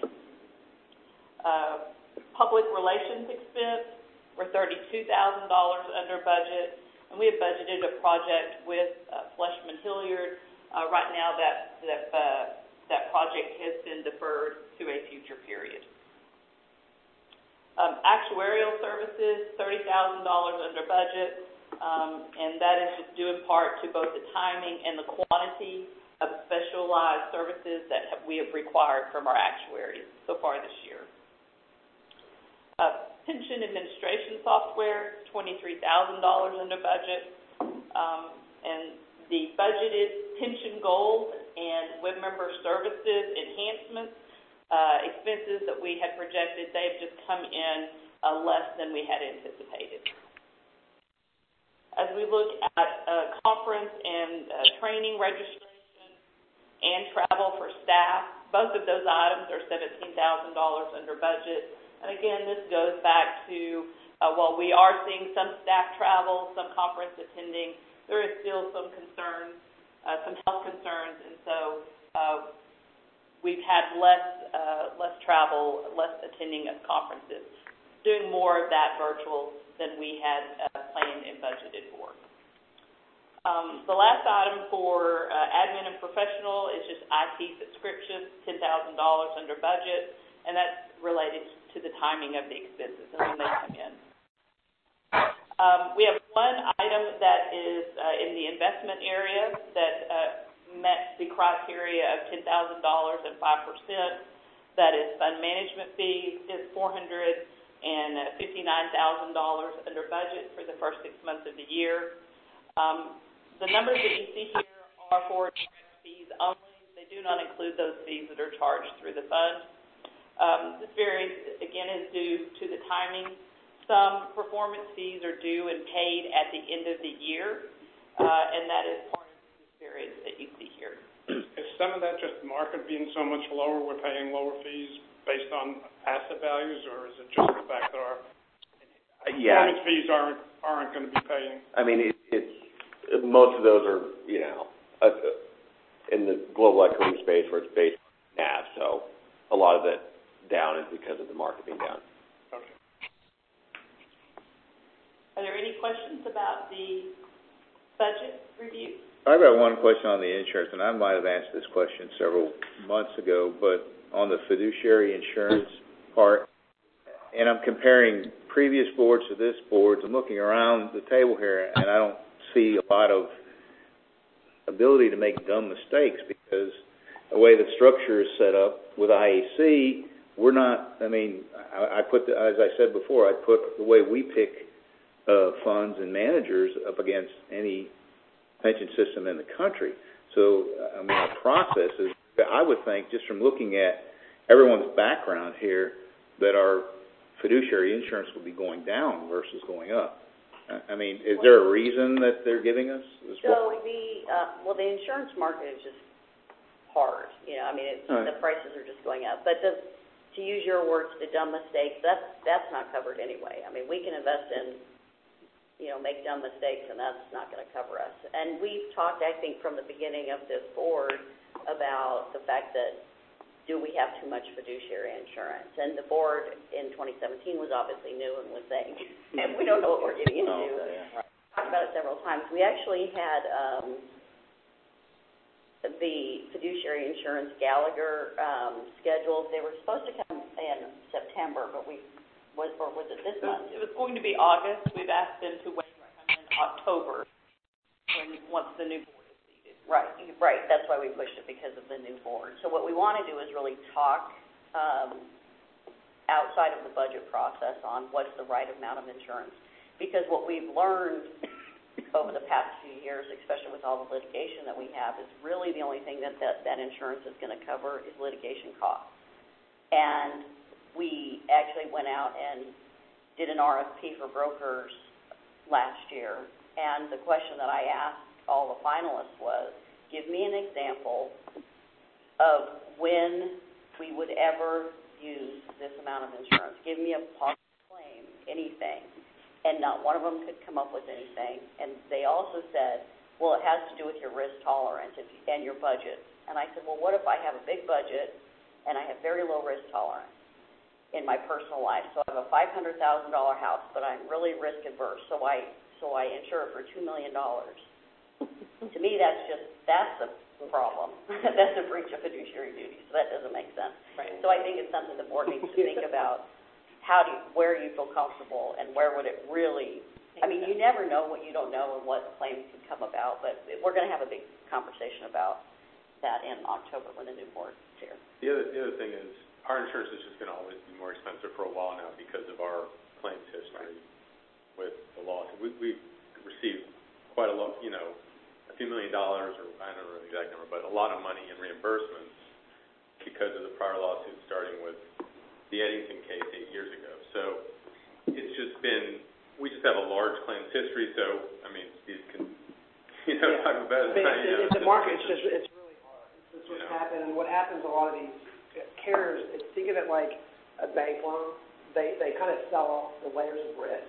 Uh, public relations expense, we're thirty-two thousand dollars under budget, and we have budgeted a project with uh, Fleshman Hilliard. Uh, right now, that that uh, that project has been deferred to a future period. Um, actuarial services, thirty thousand dollars under budget, um, and that is just due in part to both the timing and the quantity of specialized services that have, we have required from our actuaries so far this year. Uh, pension administration software, twenty-three thousand dollars under budget, um, and the budgeted pension goals and web member services enhancements uh, expenses that we had projected, they've just come in uh, less than we had anticipated. As we look at uh, conference and uh, training registration and travel for staff, both of those items are seventeen thousand dollars under budget. And again, this goes back to uh, while we are seeing some staff travel, some conference attending, there is still some concerns, uh, some health concerns, and so uh, we've had less uh, less travel, less attending of conferences, doing more of that virtual than we had uh, planned and budgeted for. Um, the last item for uh, admin and professional is just I T subscriptions, ten thousand dollars under budget, and that's related to the timing of the expenses and when they come in. Um, we have one item that is uh, in the investment area that uh, met the criteria of ten thousand dollars and five percent. That is fund management fees. It's four hundred fifty-nine thousand dollars under budget for the first six months of the year. Um, The numbers that you see here are for direct fees only. They do not include those fees that are charged through the fund. Um, this variance, again, is due to the timing. Some performance fees are due and paid at the end of the year, uh, and that is part of this variance that you see here. Is some of that just the market being so much lower, we're paying lower fees based on asset values, or is it just the fact that our yeah. performance fees aren't aren't going to be paying? I mean, it, it's most of those are, you know, uh, in the global equity space where it's based on N A V, so a lot of it down is because of the market being down. Okay. Are there any questions about the budget review? I've got one question on the insurance, and I might have asked this question several months ago, but on the fiduciary insurance part, and I'm comparing previous boards to this board. I'm looking around the table here, and I don't see a lot of ability to make dumb mistakes because the way the structure is set up with I A C, we're not, I mean, I, I put, the, as I said before, I put the way we pick uh, funds and managers up against any pension system in the country. So, I mean, our process is, I would think, just from looking at everyone's background here, that our fiduciary insurance will be going down versus going up. I mean, is there a reason that they're giving us? So the, uh, well, the insurance market is just hard. You know, I mean, it's, right. The prices are just going up. But the, to use your words, the dumb mistakes, that's, that's not covered anyway. I mean, we can invest in, you know, make dumb mistakes, and that's not going to cover us. And we've talked, I think, from the beginning of this board about the fact that do we have too much fiduciary insurance? And the board in twenty seventeen was obviously new and was saying, and we don't know what we're getting into. Oh, yeah. Right. Talked about it several times. We actually had um, the fiduciary insurance Gallagher um, scheduled. They were supposed to come in September, but we was or was it this it was, month? It was going to be August. We've asked them to wait in October when once the new board is seated. Right, right. That's why we pushed it, because of the new board. So what we want to do is really talk um, outside of the budget process on what's the right amount of insurance. Because what we've learned over the past few years, especially with all the litigation that we have, is really the only thing that that, that insurance is going to cover is litigation costs. And we actually went out and did an R F P for brokers last year. And the question that I asked all the finalists was, give me an example of when we would ever use this amount of insurance. Give me a possible claim, anything. And not one of them could come up with anything. And they also said, well, it has to do with your risk tolerance if you, and your budget. And I said, well, what if I have a big budget and I have very low risk tolerance in my personal life? So I have a five hundred thousand dollars house, but I'm really risk adverse, so I so I insure it for two million dollars. To me, that's just, that's a problem. That's a breach of fiduciary duty, so that doesn't make sense. Right. So I think it's something the board needs to think about. How do you, where you feel comfortable, and where would it really, I mean, you never know what you don't know and what claims can come about, but we're going to have a big conversation about that in October when the new board is here. The other, the other thing is, our insurance is just going to always be more expensive for a while now because of our claims history with the loss. We, we've received quite a lot, you know, a few million dollars, or I don't know the exact number, but a lot of money in reimbursements because of the prior lawsuit starting with the Eddington case eight years ago. So it's just been, we just have a large claims history, so, I mean, Steve can, you know, Yeah. talk about it. I mean, you know, it's, the market's just, it's really hard. That's what's Yeah. happened, and what happens a lot of these carriers, think of it like a bank loan. They, they kind of sell off the layers of risk.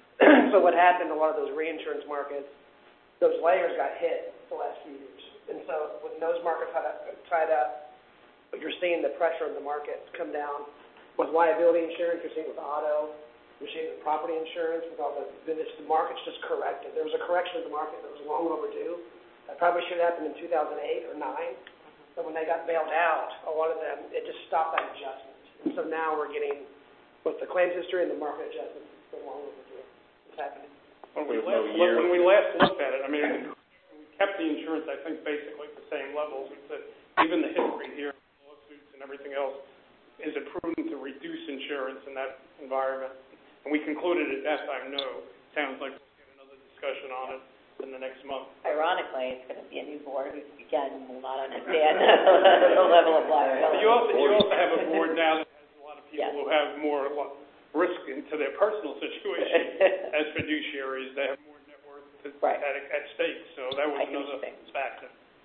So what happened in a lot of those reinsurance markets, those layers got hit the last few years. And so when those markets had tied up, you're seeing the pressure of the market come down. With liability insurance, you're seeing it with auto, you're seeing it with property insurance, with all the, the market's just corrected. There was a correction of the market that was long overdue. That probably should have happened in two thousand eight or nine. But when they got bailed out, a lot of them, it just stopped that adjustment. And so now we're getting, with the claims history and the market adjustments, it's been long overdue. It's happening. When we last, when we last looked at it, I mean, we kept the insurance, I think, basically at the same levels. We said, given the history here, lawsuits and everything else, is it prudent to reduce insurance in that environment? And we concluded at that time, no. Sounds like we'll get another discussion on it in the next month. Ironically, it's going to be a new board who, again, will not understand the level of liability. But you also, you also have a board now that has a lot of people Yes. who have more risk into their personal situation as fiduciaries. They have more net worth to, Right. at, at stake, so that was I see what another you're saying. factor.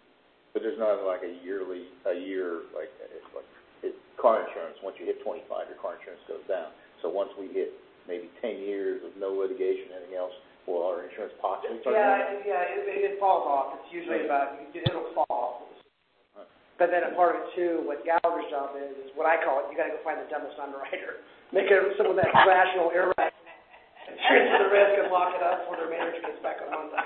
But there's not like a yearly, a year, like, it's like, it's car insurance, once you hit twenty-five, your car insurance goes down. So once we hit maybe ten years of no litigation, anything else, will our insurance possibly start Yeah, going it, yeah, it, it falls off. It's usually about, it'll fall off. But then a part of it too, what Gallagher's job is, is what I call it, you gotta go find the dumbest underwriter. Make it someone that's rational, irrational. transfer the risk and lock it up when their manager gets back on Monday.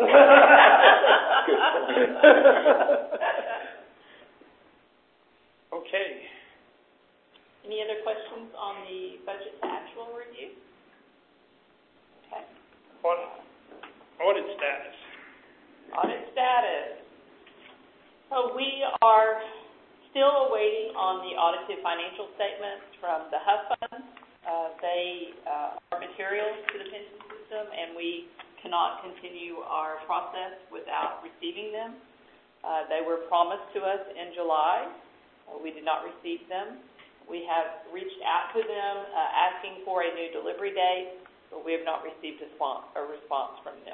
Okay. Any other questions on the budget to actual review? Okay. Audit, audit status. Audit status. So we are still awaiting on the audited financial statements from the H U F funds. Uh, they uh, are materials to the pension system, and we cannot continue our process without receiving them. Uh, they were promised to us in July. Uh, we did not receive them. We have reached out to them uh, asking for a new delivery date, but we have not received a response, a response from them.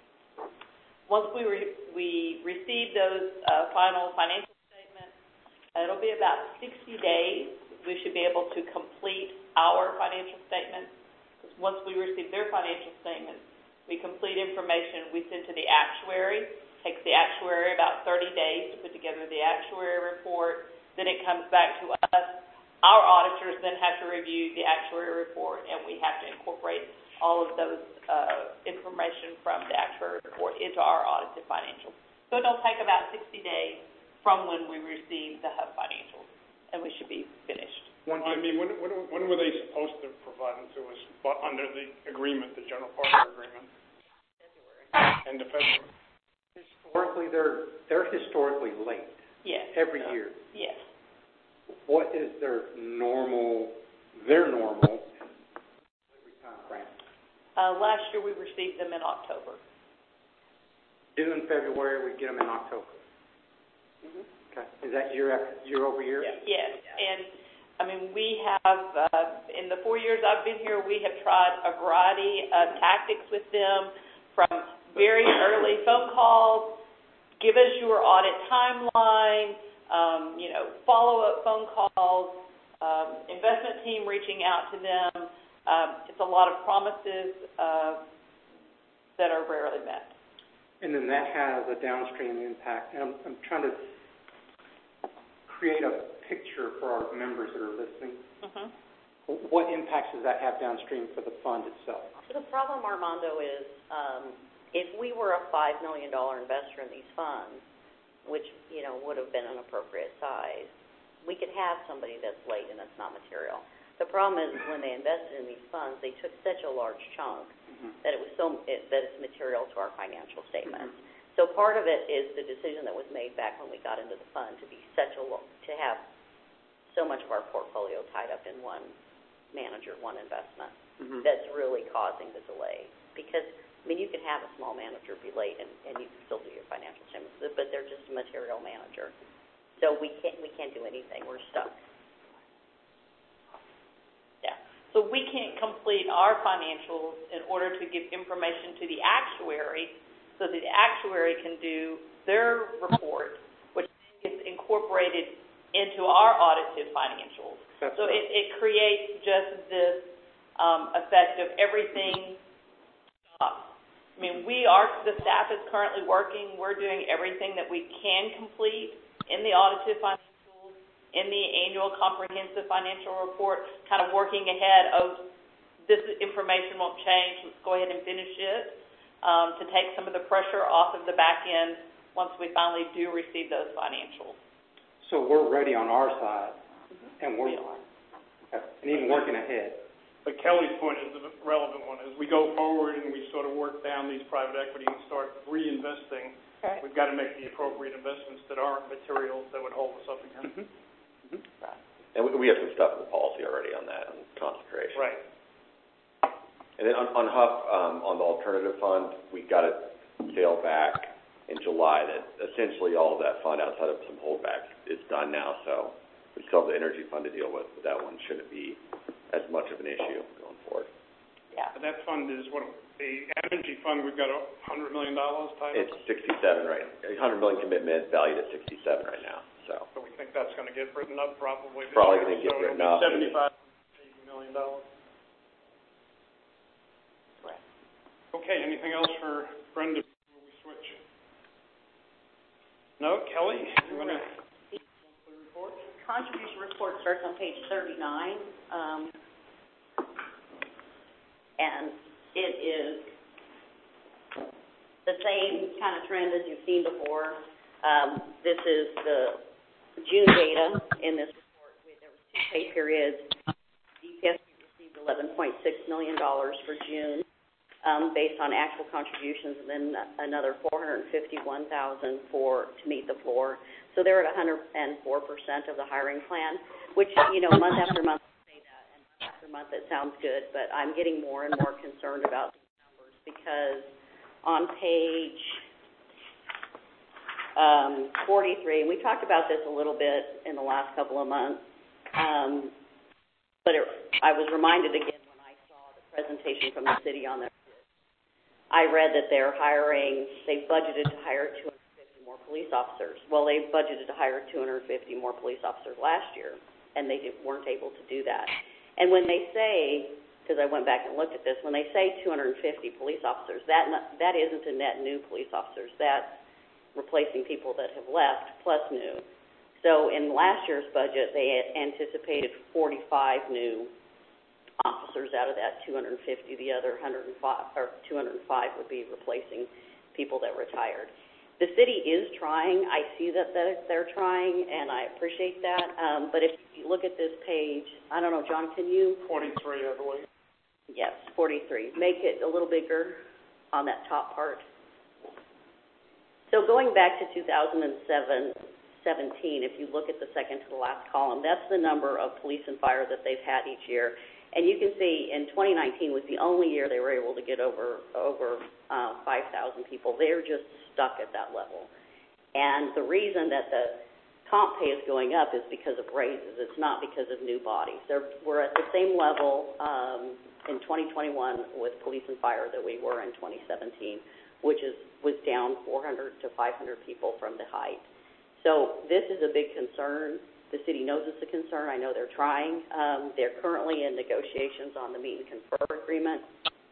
Once we, re- we receive those uh, final financial statements, it'll be about sixty days. We should be able to complete our financial statements. Because once we receive their financial statements, we complete information we send to the actuary. It takes the actuary about thirty days to put together the actuary report. Then it comes back to us. Our auditors then have to review the actuary report, and we have to incorporate all of those uh, information from the actuary report into our audited financials. So it'll take about sixty days from when we receive the H U F financials, and we should be finished. One I mean, when, when, when were they supposed to provide them to us but under the agreement, the general partner agreement? February. End of February. Historically, they're they're historically late. Yes. Every year. Yes. What is their normal, their normal delivery time frame? Uh, last year we received them in October. Due in February, we get them in October. Mm-hmm. Okay. Is that year after, year over year? Yeah. Yes. And, I mean, we have, uh, in the four years I've been here, we have tried a variety of tactics with them, from very early phone calls, give us your audit timeline, um, you know, follow-up phone calls, um, investment team reaching out to them. Um, it's a lot of promises uh, that are rarely met. And then that has a downstream impact. And I'm, I'm trying to create a picture for our members that are listening. Mm-hmm. What impacts does that have downstream for the fund itself? So the problem, Armando, is um, if we were a five million dollars investor in these funds, which, you know, would have been an appropriate size, we could have somebody that's late and that's not material. The problem is when they invested in these funds, they took such a large chunk mm-hmm. that it was so it, that it's material to our financial statements. Mm-hmm. So part of it is the decision that was made back when we got into the fund to be such a to have so much of our portfolio tied up in one manager, one investment. Mm-hmm. That's really causing the delay. Because I mean, you can have a small manager be late and, and you can still do your financial statements, but they're just a material manager. So we can't we can't do anything. We're stuck. So we can't complete our financials in order to give information to the actuary so that the actuary can do their report, which gets incorporated into our audited financials. That's so right. it, it creates just this um, effect of everything stops. I mean, we are, the staff is currently working. We're doing everything that we can complete in the audited financials, in the annual comprehensive financial report, kind of working ahead of this information won't change, let's go ahead and finish it, um, to take some of the pressure off of the back end once we finally do receive those financials. So we're ready on our side, mm-hmm. and we're we are. and even working ahead. But Kelly's point is the relevant one. As we go forward and we sort of work down these private equity and start reinvesting, right. We've got to make the appropriate investments that aren't materials that would hold us up again. Mm-hmm. Mm-hmm. Right. And we, we have some stuff in the policy already on that, on concentration. Right. And then on, on H U F, um, on the alternative fund, we got a sale back in July that essentially all of that fund outside of some holdback is done now, so we still have the energy fund to deal with, but that one shouldn't be as much of an issue going forward. Yeah. But that fund is what, the energy fund, we've got one hundred million dollars tied It's up? sixty-seven right, one hundred million commitment, valued at sixty-seven right now. So, so we think that's going to get written up probably this probably year. going to get so written up. seventy-five, eighty million dollars. Right. Okay, anything else for Brenda before we switch? No? Kelly, you want to monthly report? Contribution report starts on page thirty-nine. Um, and it is the same kind of trend as you've seen before. Um, this is the June data in this report. There was two pay periods. D P S received eleven point six million dollars for June um, based on actual contributions, and then another four hundred fifty-one thousand dollars for to meet the floor. So they're at one hundred four percent of the hiring plan, which, you know, month after month I say that, and month after month it sounds good, but I'm getting more and more concerned about these numbers because on page Um, forty-three, and we talked about this a little bit in the last couple of months, um, but it, I was reminded again when I saw the presentation from the city on that. I read that they're hiring, they budgeted to hire two hundred fifty more police officers. Well, they budgeted to hire two hundred fifty more police officers last year, and they weren't able to do that. And when they say, because I went back and looked at this, when they say two hundred fifty police officers, that that isn't a net new police officers. That's replacing people that have left plus new. So in last year's budget, they anticipated forty-five new officers out of that two hundred fifty. The other one hundred five or two hundred five would be replacing people that retired. The city is trying. I see that they're trying, and I appreciate that. Um, but if you look at this page, I don't know, John, can you? forty-three, I believe. Yes, forty-three. Make it a little bigger on that top part. So going back to two thousand seventeen, if you look at the second to the last column, that's the number of police and fire that they've had each year. And you can see in twenty nineteen was the only year they were able to get over over uh, five thousand people. They're just stuck at that level. And the reason that the comp pay is going up is because of raises. It's not because of new bodies. They're, we're at the same level um, in twenty twenty-one with police and fire that we were in twenty seventeen, which is was down four hundred to five hundred people from the height. So this is a big concern. The city knows it's a concern. I know they're trying. Um, they're currently in negotiations on the meet and confer agreement.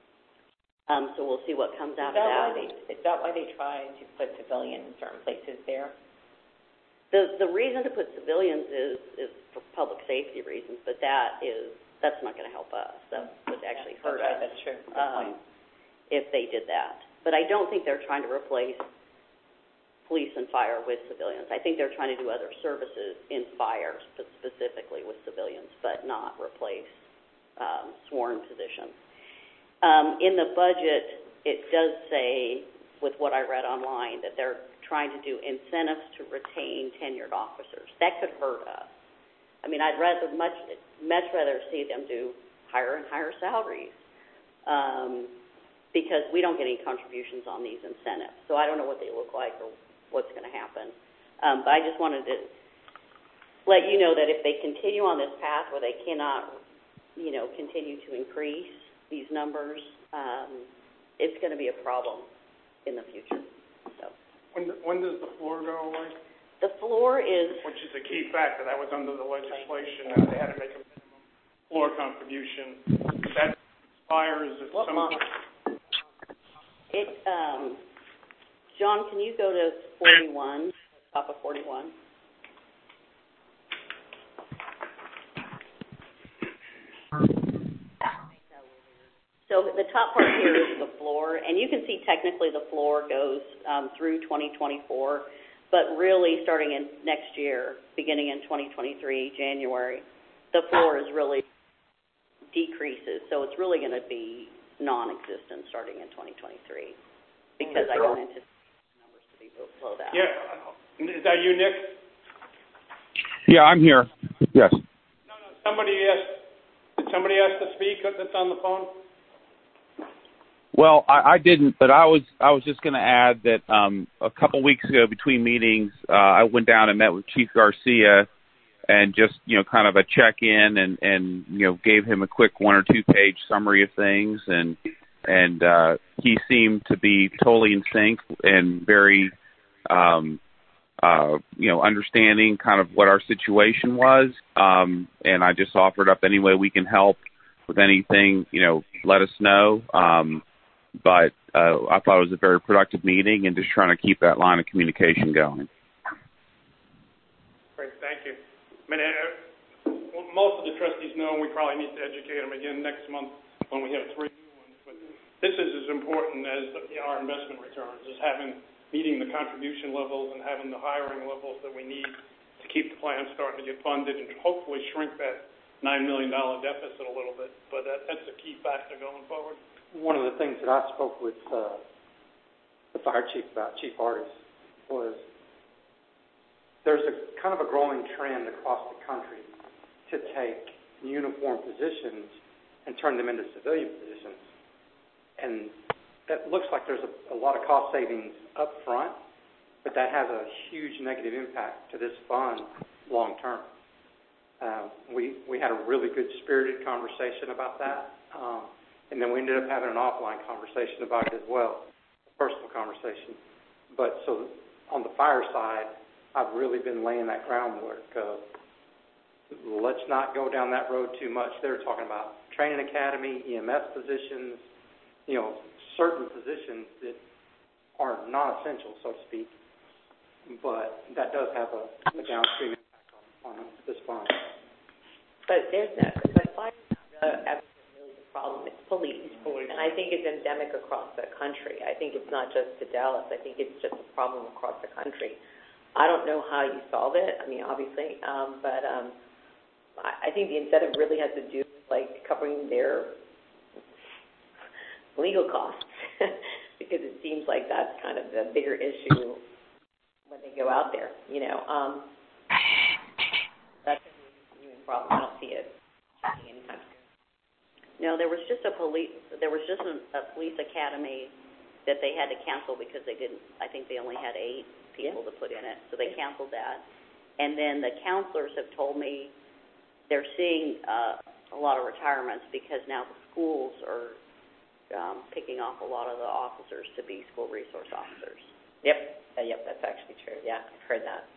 Um, so we'll see what comes out of that. Why they, is that why they try to put civilians in certain places there? The the reason to put civilians is is for public safety reasons, but that is that's not going to help us. That would actually yeah, hurt that's us. Right, that's true. Um, if they did that. But I don't think they're trying to replace police and fire with civilians. I think they're trying to do other services in fire, but specifically with civilians, but not replace um, sworn positions. Um, in the budget, it does say, with what I read online, that they're trying to do incentives to retain tenured officers. That could hurt us. I mean, I'd rather much much rather see them do higher and higher salaries. Um, because we don't get any contributions on these incentives. So I don't know what they look like or what's going to happen. Um, but I just wanted to let you know that if they continue on this path where they cannot, you know, continue to increase these numbers, um, it's going to be a problem in the future. So When when does the floor go away? The floor is... Which is a key factor. That was under the legislation, that they had to make a minimum floor contribution. That expires at what some... month? It, um, John, can you go to forty-one, top of forty-one? So the top part here is the floor, and you can see technically the floor goes um, through twenty twenty-four, but really starting in next year, beginning in twenty twenty-three, January, the floor is really decreases. So it's really going to be non-existent starting in twenty twenty-three, because I don't anticipate the numbers to be below that. Yeah. Is that you, Nick? Yeah, I'm here. Yes. No, no. Somebody asked, did somebody ask to speak that's on the phone? Well, I, I didn't, but I was I was just going to add that um, a couple weeks ago between meetings, uh, I went down and met with Chief Garcia and just, you know, kind of a check-in and, and, you know, gave him a quick one or two page summary of things. And, and, uh, he seemed to be totally in sync and very, um, uh, you know, understanding kind of what our situation was. Um, and I just offered up any way we can help with anything, you know, let us know. Um, but, uh, I thought it was a very productive meeting and just trying to keep that line of communication going. Great, thank you. I mean, uh, most of the trustees know, and we probably need to educate them again next month when we have three new ones. But this is as important as the, our investment returns, is having, meeting the contribution levels and having the hiring levels that we need to keep the plan starting to get funded and hopefully shrink that nine million dollars deficit a little bit. But that, that's a key factor going forward. One of the things that I spoke with uh, the fire chief about, Chief Artis, was there's a kind of a growing trend across the country to take uniform positions and turn them into civilian positions. And that looks like there's a, a lot of cost savings up front, but that has a huge negative impact to this fund long term. Uh, we, we had a really good spirited conversation about that, um, and then we ended up having an offline conversation about it as well, a personal conversation. But so on the fire side, I've really been laying that groundwork of let's not go down that road too much. They're talking about training academy, E M S positions, you know, certain positions that are non-essential, so to speak, but that does have a, a downstream impact on, on this fund. But there's no, but fire is not really the problem. It's police. police. And I think it's endemic across the country. I think it's not just to Dallas. I think it's just a problem across the country. I don't know how you solve it. I mean, obviously, um, but um, I, I think the incentive really has to do with, like, covering their legal costs because it seems like that's kind of the bigger issue when they go out there, you know. Um, that's a continuing problem. I don't see it changing anytime soon. No, there was just a police, there was just a, a police academy that they had to cancel because they didn't, I think they only had eight people yeah. to put in it, so they canceled that. And then the counselors have told me they're seeing uh, a lot of retirements because now the schools are um, picking off a lot of the officers to be school resource officers. Yep, uh, yep, that's actually true. Yeah, I've heard that.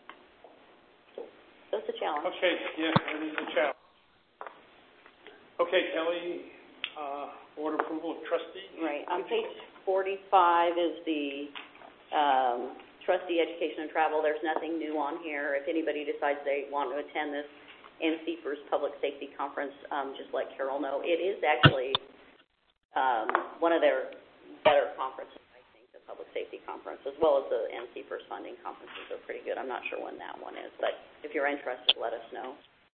So it's a challenge. Okay, yeah, it is a challenge. Okay, Kelly, uh, board approval of trustee. Right, on page forty-five is the um, trustee education and travel. There's nothing new on here. If anybody decides they want to attend this N C F E R S Public Safety Conference, um, just let Carol know. It is actually um, one of their better conferences, I think, the Public Safety Conference, as well as the N C F E R S funding conferences are pretty good. I'm not sure when that one is, but if you're interested, let us know.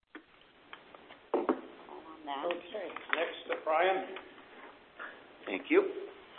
All on that. Okay, next, uh, Brian. Thank you.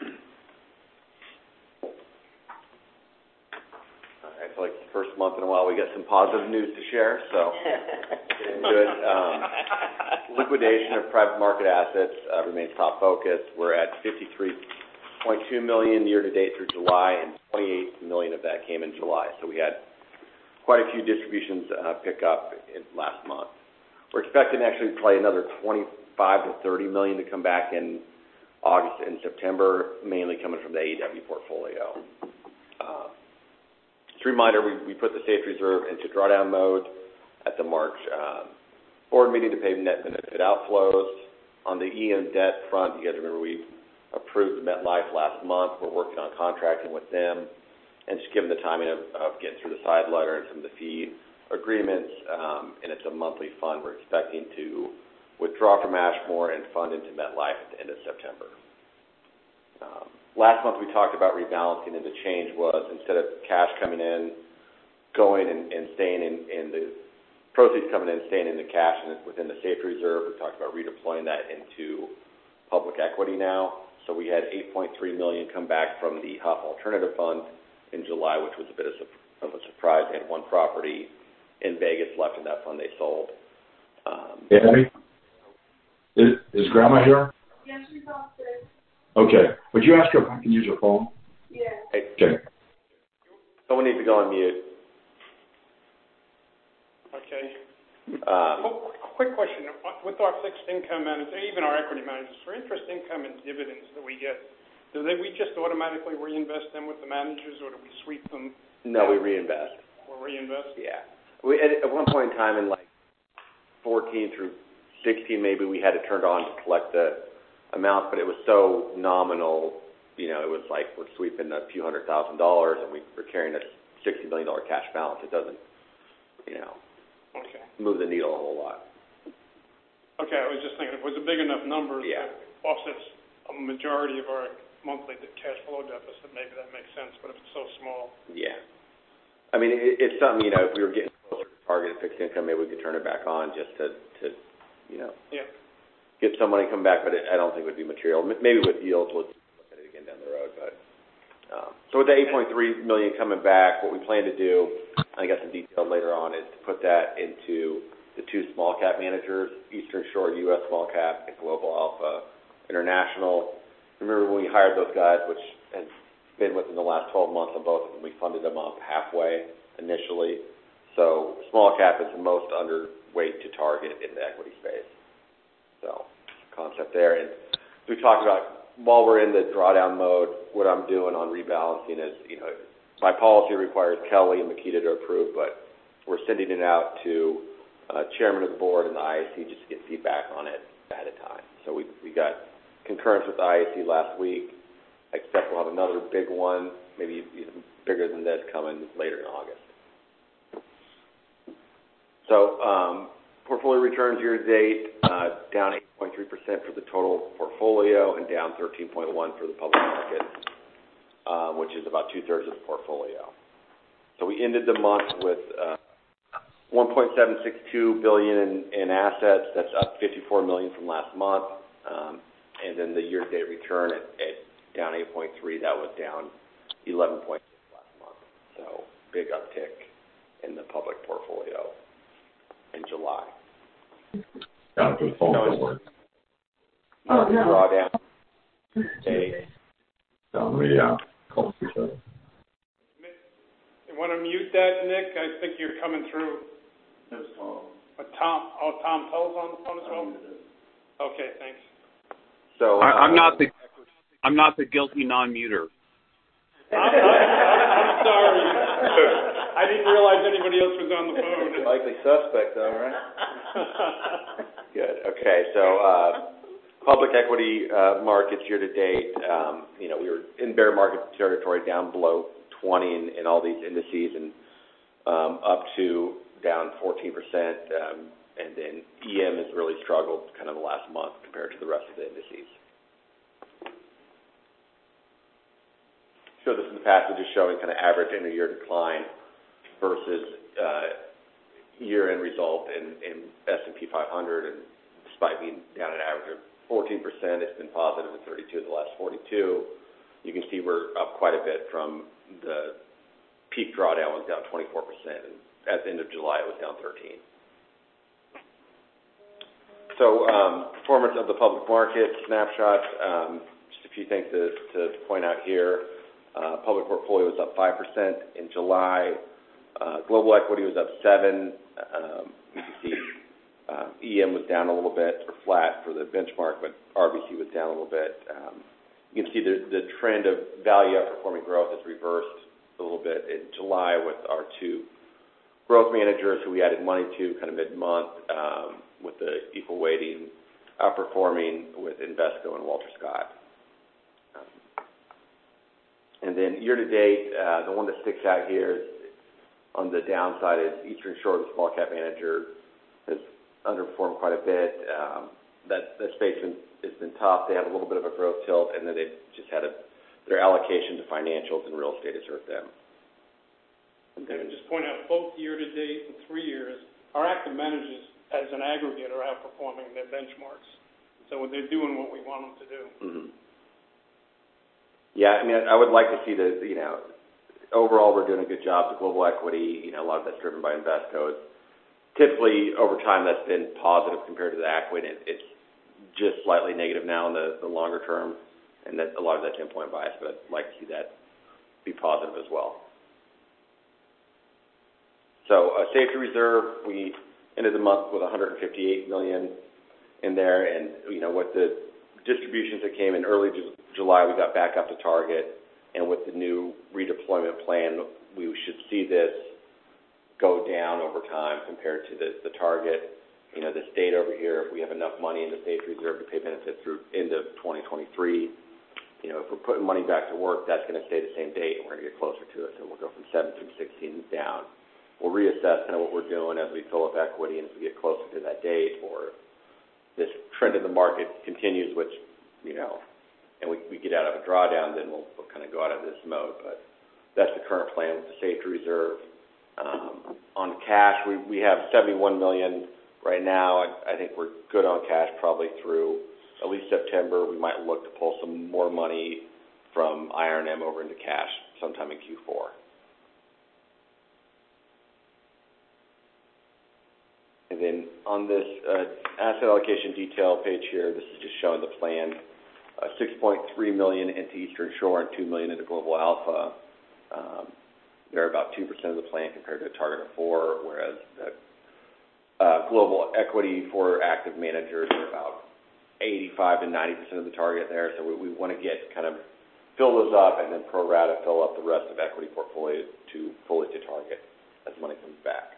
I feel like the first month in a while we get some positive news to share, so getting good. Um, liquidation of private market assets uh, remains top focus. We're at fifty-three point two million dollars year to date through July, and twenty-eight million dollars of that came in July. So we had quite a few distributions uh, pick up in last month. We're expecting to actually play another twenty-five to thirty million dollars to come back in August and September, mainly coming from the A E W portfolio. Uh, Just a reminder, we, we put the safety reserve into drawdown mode at the March um, board meeting to pay net benefit outflows. On the E M debt front, you guys remember we approved MetLife last month. We're working on contracting with them. And just given the timing of, of getting through the side letter and some of the fee agreements, um, and it's a monthly fund, we're expecting to withdraw from Ashmore and fund into MetLife at the end of September. Um, Last month we talked about rebalancing, and the change was instead of cash coming in, going and, and staying in, in the proceeds coming in, staying in the cash and within the safety reserve, we talked about redeploying that into public equity now. So we had eight point three million dollars come back from the Huff Alternative Fund in July, which was a bit of, of a surprise. They had one property in Vegas left in that fund they sold. Um, Abby? Is, is Grandma here? Yes, she's upstairs. Okay. Would you ask her if I can use her phone? Yeah. Hey, okay. Someone needs to go on mute. Okay. Um, oh, quick question. With our fixed income managers, even our equity managers, for interest income and dividends that we get, do they, we just automatically reinvest them with the managers, or do we sweep them? No, we reinvest. Or reinvest? Yeah. We, at, at one point in time in like fourteen through sixteen, maybe we had it turned on to collect the amount, but it was so nominal, you know, it was like we're sweeping a few hundred thousand dollars and we were carrying a sixty million dollars cash balance. It doesn't, you know, okay. move the needle a whole lot. Okay, I was just thinking if it was a big enough number yeah. that offsets a majority of our monthly cash flow deficit, maybe that makes sense, but if it's so small. Yeah. I mean, it, it's something, you know, if we were getting closer to targeted fixed income, maybe we could turn it back on just to, to you know, yeah. get some money come back, but it, I don't think it would be material. M- maybe with yields, we'll look at it again down the road. But um, so with the eight point three million dollars coming back, what we plan to do, I got some detail later on, is to put that into the two small cap managers, Eastern Shore U S Small Cap and Global Alpha International. Remember when we hired those guys, which had been within the last twelve months on both of them, we funded them up halfway initially. So small cap is the most underweight to target in the equity space. So concept there. And we talked about, while we're in the drawdown mode, what I'm doing on rebalancing is, you know, by policy requires Kelly and Makita to approve, but we're sending it out to uh, chairman of the board and the I A C just to get feedback on it ahead of time. So we we got concurrence with the I A C last week. I expect we'll have another big one, maybe even bigger than this, coming later in August. So um, portfolio returns year to date, uh, down eight point three percent for the total portfolio and down thirteen point one percent for the public market, um, which is about two-thirds of the portfolio. So we ended the month with uh, one point seven six two billion dollars in, in assets. That's up fifty-four million dollars from last month. Um, and then the year-to-date return at, at down eight point three, that was down eleven point six last month. So big uptick in the public portfolio in July. Got a good phone call. Market drawdown. Okay. Down the uh, call each other. You want to mute that, Nick? I think you're coming through. That was Tom. Uh, Tom, oh, Tom Tull's on the phone as well? Okay, thanks. So I, I'm uh, not the I'm not the guilty non-muter. I'm, I'm, I'm sorry. I didn't realize anybody else was on the phone. Likely suspect, though, right? Good. Okay. So uh, public equity uh, markets year to date, um, you know, we were in bear market territory, down below twenty in, in all these indices, and um, up to down fourteen percent. Um, and then E M has really struggled kind of the last month compared to the rest of the indices. Showed this in the past, we're just showing kind of average end of year decline versus uh, year-end result in, in S and P five hundred, and despite being down an average of fourteen percent, it's been positive in thirty-two of the last forty-two. You can see we're up quite a bit from the peak drawdown was down twenty-four percent, and at the end of July it was down thirteen. So um, performance of the public market snapshot, um, just a few things to, to point out here. Uh, public portfolio was up five percent in July. Uh, global equity was up seven. Um, you can see uh, E M was down a little bit, or flat for the benchmark, but R B C was down a little bit. Um, you can see the, the trend of value outperforming growth has reversed a little bit in July with our two growth managers who we added money to kind of mid-month, um, with the equal weighting outperforming with Invesco and Walter Scott. Um, and then year-to-date, uh, the one that sticks out here is, on the downside is Eastern Shore, the small cap manager, has underperformed quite a bit. Um, that, that space been, has been tough. They have a little bit of a growth tilt, and then they've just had a, their allocation to financials and real estate has hurt them. And then just point out, both year-to-date and three years, our active managers as an aggregate are outperforming their benchmarks. So they're doing what we want them to do. Mm-hmm. Yeah, I mean, I would like to see the, you know, overall we're doing a good job. The global equity, you know, a lot of that's driven by Invesco. Typically, over time, that's been positive compared to the equity. It, it's just slightly negative now in the, the longer term, and that a lot of that's endpoint bias, but I'd like to see that be positive as well. So uh, safety reserve, we ended the month with one hundred fifty-eight million dollars in there, and you know, with the distributions that came in early July, we got back up to target, and with the new redeployment plan, we should see this go down over time compared to the, the target. You know, this date over here, if we have enough money in the safety reserve to pay benefits through end of twenty twenty-three, you know, if we're putting money back to work, that's going to stay the same date, and we're going to get closer to it. So we'll go from seventeen, sixteen down. We'll reassess kind of what we're doing as we fill up equity and as we get closer to that date, or this trend in the market continues, which, you know, and we, we get out of a drawdown, then we'll, we'll kind of go out of this mode. But that's the current plan with the safety reserve. Um, on cash, we, we have seventy-one million dollars right now. I, I think we're good on cash probably through at least September. We might look to pull some more money from I R M over into cash sometime in Q four. And then on this uh, asset allocation detail page here, this is just showing the plan. Uh, six point three million dollars into Eastern Shore and two million dollars into Global Alpha. Um, they're about two percent of the plan compared to a target of four, whereas the uh, Global Equity for active managers are about eighty-five to ninety percent of the target there. So we, we want to get kind of fill those up and then pro rata fill up the rest of equity portfolio to fully to target as money comes back.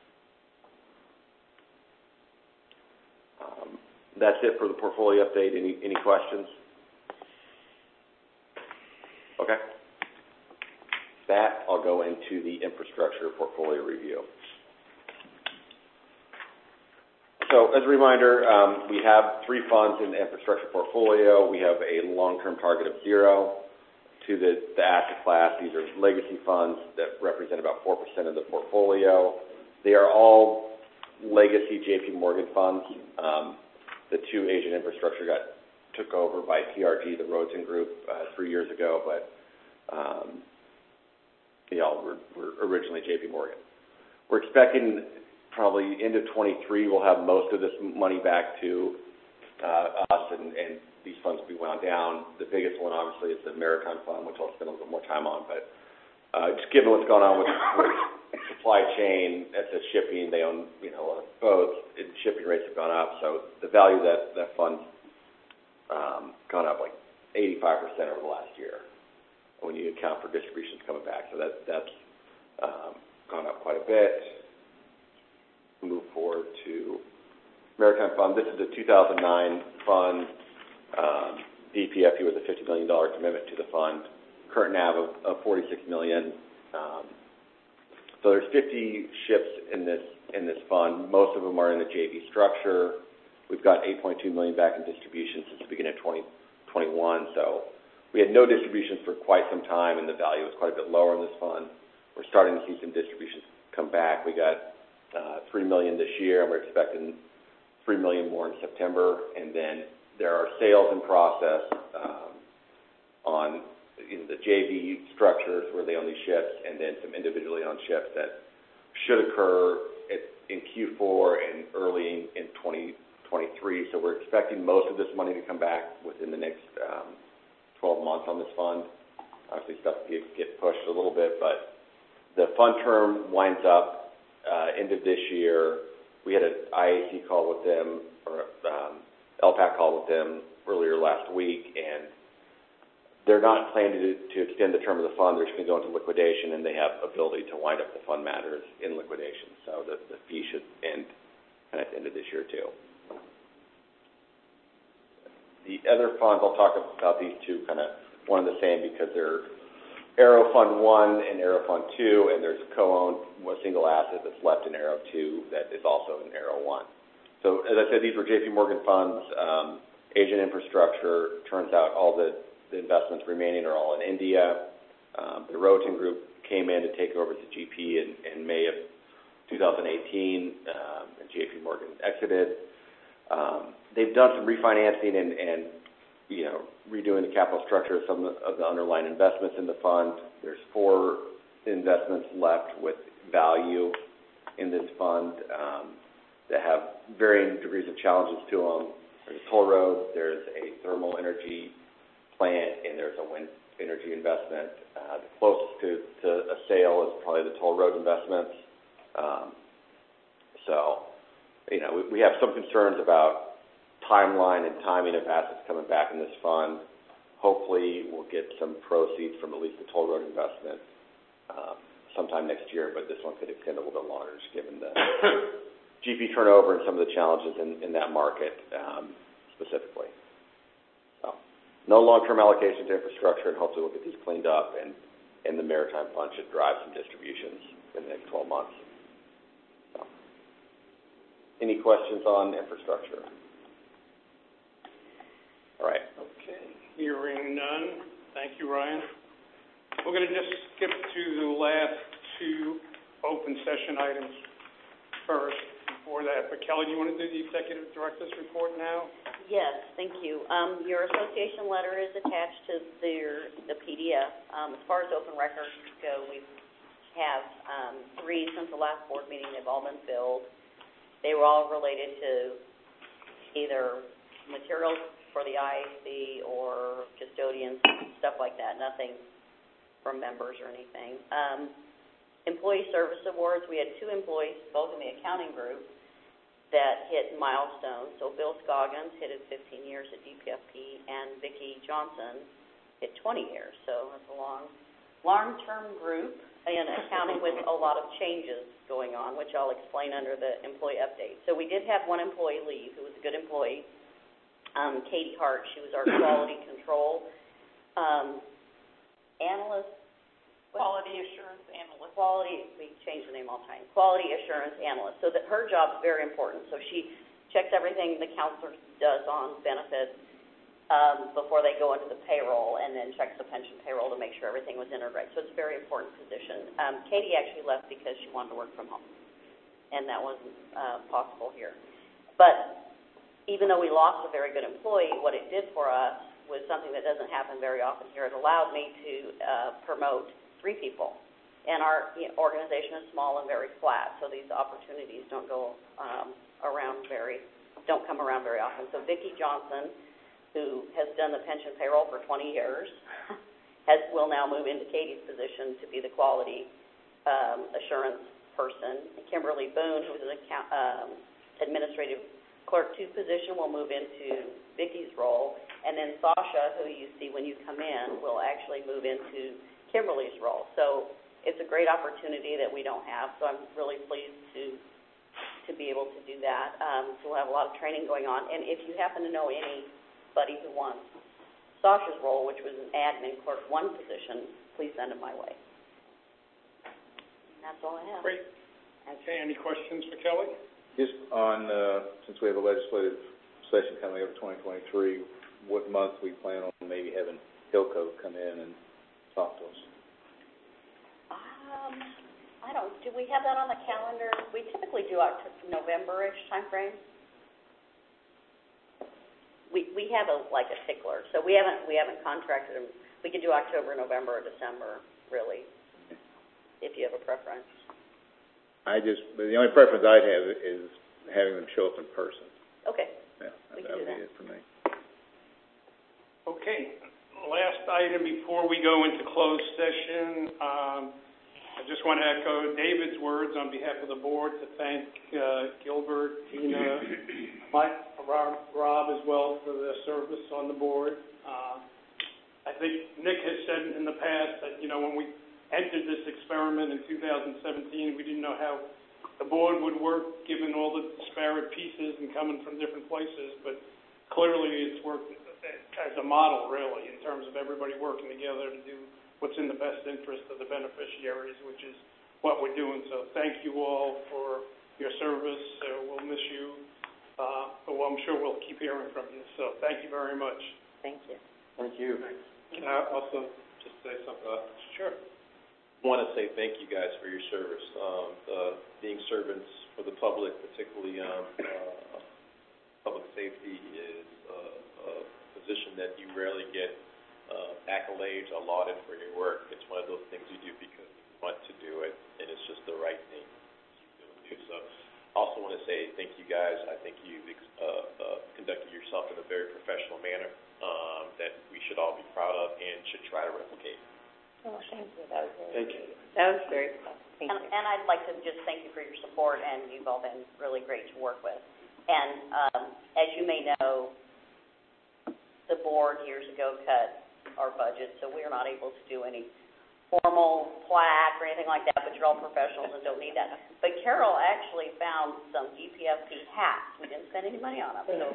Um, that's it for the portfolio update. Any any questions? Okay. That I'll go into the infrastructure portfolio review. So as a reminder, um, we have three funds in the infrastructure portfolio. We have a long-term target of zero to the, the asset class. These are legacy funds that represent about four percent of the portfolio. They are all legacy J P Morgan funds. Um, the two Asian infrastructure got took over by P R G, the Rosen Group, uh, three years ago, but um, you know, were, were originally J P Morgan. We're expecting probably end of twenty-three we'll have most of this money back to uh, us, and, and these funds will be wound down. The biggest one, obviously, is the Maritime Fund, which I'll spend a little bit more time on. But uh, just given what's going on with, with supply chain, at the shipping, they own, you know, boats, and shipping rates have gone up. So the value of that, that fund's um, gone up like eighty-five percent over the last year when you account for distributions coming back. So that, that's um, gone up quite a bit. Move forward to Maritime Fund. This is a two thousand nine fund. Um, D P F U was a fifty million dollars commitment to the fund. Current N A V of, of forty-six million dollars. Um, so there's fifty ships in this in this fund. Most of them are in a J V structure. We've got eight point two million dollars back in distributions since the beginning of twenty twenty-one. So we had no distributions for quite some time, and the value was quite a bit lower in this fund. We're starting to see some distributions come back. We got uh, three million dollars this year, and we're expecting three million dollars more in September. And then there are sales in process um, on in the J V structures where they own these ships, and then some individually owned ships that should occur at, in Q four and early in, in twenty twenty-three. So we're expecting most of this money to come back within the next um, twelve months on this fund. Obviously, stuff get, get pushed a little bit, but the fund term winds up uh, end of this year. We had an I A C call with them, or um, L PAC call with them earlier last week, and they're not planning to, to extend the term of the fund. They're just going to go into liquidation, and they have ability to wind up the fund matters in liquidation. So the, the fee should end kind of at the end of this year, too. The other funds, I'll talk about these two kind of one and the same because they're Aero Fund one and Aero Fund two, and there's co-owned a single asset that's left in Aero two that is also in Aero one. So as I said, these were J P Morgan funds, um, Asian infrastructure. Turns out all the, the investments remaining are all in India. Um, the Rosen Group came in to take over the G P in, in May of two thousand eighteen, um, and J P Morgan exited. Um, they've done some refinancing and, and you know, redoing the capital structure of some of the underlying investments in the fund. There's four investments left with value in this fund um, that have varying degrees of challenges to them. There's a toll road, there's a thermal energy plant, and there's a wind energy investment. Uh, the closest to, to a sale is probably the toll road investments. Um, so, you know, we, we have some concerns about timeline and timing of assets coming back in this fund. Hopefully we'll get some proceeds from at least the toll road investment um, sometime next year, but this one could extend a little bit longer just given the G P turnover and some of the challenges in, in that market um, specifically. So no long-term allocation to infrastructure, and hopefully we'll get these cleaned up, and, and the Maritime Fund should drive some distributions in the next twelve months. So, any questions on infrastructure? Right. Okay, hearing none. Thank you, Ryan. We're going to just skip to the last two open session items first before that. But Kelly, do you want to do the executive director's report now? Yes, thank you. Um, your association letter is attached to their, the P D F. Um, as far as open records go, we have um, three since the last board meeting. They've all been filled. They were all related to either materials for the I A C or custodians, stuff like that, nothing from members or anything. Um, employee service awards, we had two employees, both in the accounting group, that hit milestones. So Bill Scoggins hit his fifteen years at D P F P, and Vicki Johnson hit twenty years. So that's a long, long-term group in accounting with a lot of changes going on, which I'll explain under the employee update. So we did have one employee leave who was a good employee, um, Katie Hart. She was our quality control um, analyst. Quality assurance analyst. Quality, we change the name all the time. Quality assurance analyst. So that her job is very important. So she checks everything the counselor does on benefits um, before they go into the payroll, and then checks the pension payroll to make sure everything was entered right. So it's a very important position. Um, Katie actually left because she wanted to work from home, and that wasn't uh, possible here. But even though we lost a very good employee, what it did for us was something that doesn't happen very often here. It allowed me to uh, promote three people. And our you know, organization is small and very flat, so these opportunities don't go um, around very, don't come around very often. So Vicki Johnson, who has done the pension payroll for twenty years, has will now move into Katie's position to be the quality um, assurance person. Kimberly Boone, who's an account, um, administrative clerk two position, will move into Vicki's role. And then Sasha, who you see when you come in, will actually move into Kimberly's role. So it's a great opportunity that we don't have, so I'm really pleased to to be able to do that. Um, so we'll have a lot of training going on. And if you happen to know anybody who wants Sasha's role, which was an admin clerk one position, please send them my way. And that's all I have. Great. Okay, any questions for Kelly? Just on, uh, since we have a legislative session coming up in twenty twenty-three, what month we plan on maybe having Hilco come in and talk to us? Um, I don't, do we have that on the calendar? We typically do October, November-ish timeframe. We we have a like a tickler, so we haven't we haven't contracted them. We could do October, November, or December, really, if you have a preference. I just, the only preference I'd have is having them show up in person. Okay. Yeah, we that can would do be that. it for me. Okay, last item before we go into closed session. Um, I just want to echo David's words on behalf of the board to thank uh, Gilbert, Tina, Mike, Rob, Rob as well for their service on the board. Uh, I think Nick has said in the past that, you know, when we entered this experiment in two thousand seventeen, we didn't know how the board would work given all the disparate pieces and coming from different places, but clearly it's worked as a model, really, in terms of everybody working together to do what's in the best interest of the beneficiaries, which is what we're doing. So thank you all for your service. Uh, we'll miss you, uh, but well, I'm sure we'll keep hearing from you. So thank you very much. Thank you. Thank you. Can I also just say something? Uh, Sure. I want to say thank you guys for your service. Um, uh, being servants for the public, particularly um, uh, public safety, is uh, a position that you rarely get uh, accolades or lauded for your work. It's one of those things you do because you want to do it, and it's just the right thing to do. So I also want to say thank you guys. I think you've uh, uh, conducted yourself in a very professional manner um, that we should all be proud of and should try to replicate. Oh, thank you. That was very Thank you. That was very Thank and, you. And I'd like to just thank you for your support, and you've all been really great to work with. And um, as you may know, the board years ago cut our budget, so we're not able to do any formal plaque or anything like that, but you're all professionals and don't need that. But Carol actually found some D P F P hats. We didn't spend any money on them. So.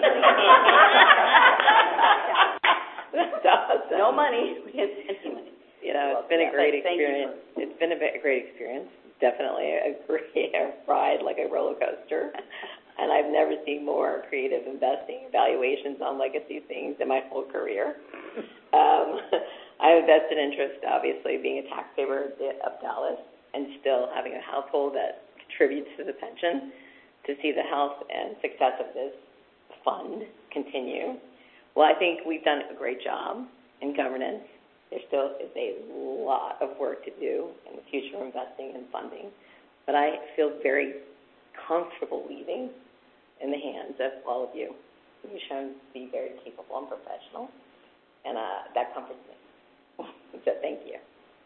That's awesome. No money. We didn't spend any money. You know, it's been a great experience. It's been a great experience. Definitely a great ride, like a roller coaster. and I've never seen more creative investing evaluations on legacy things in my whole career. um, I have a vested interest, obviously, being a taxpayer of Dallas and still having a household that contributes to the pension, to see the health and success of this fund continue. Well, I think we've done a great job in governance. There still is a lot of work to do in the future of investing and funding, but I feel very comfortable leaving in the hands of all of you. You've shown to be very capable and professional, and uh, that comforts me. So thank you.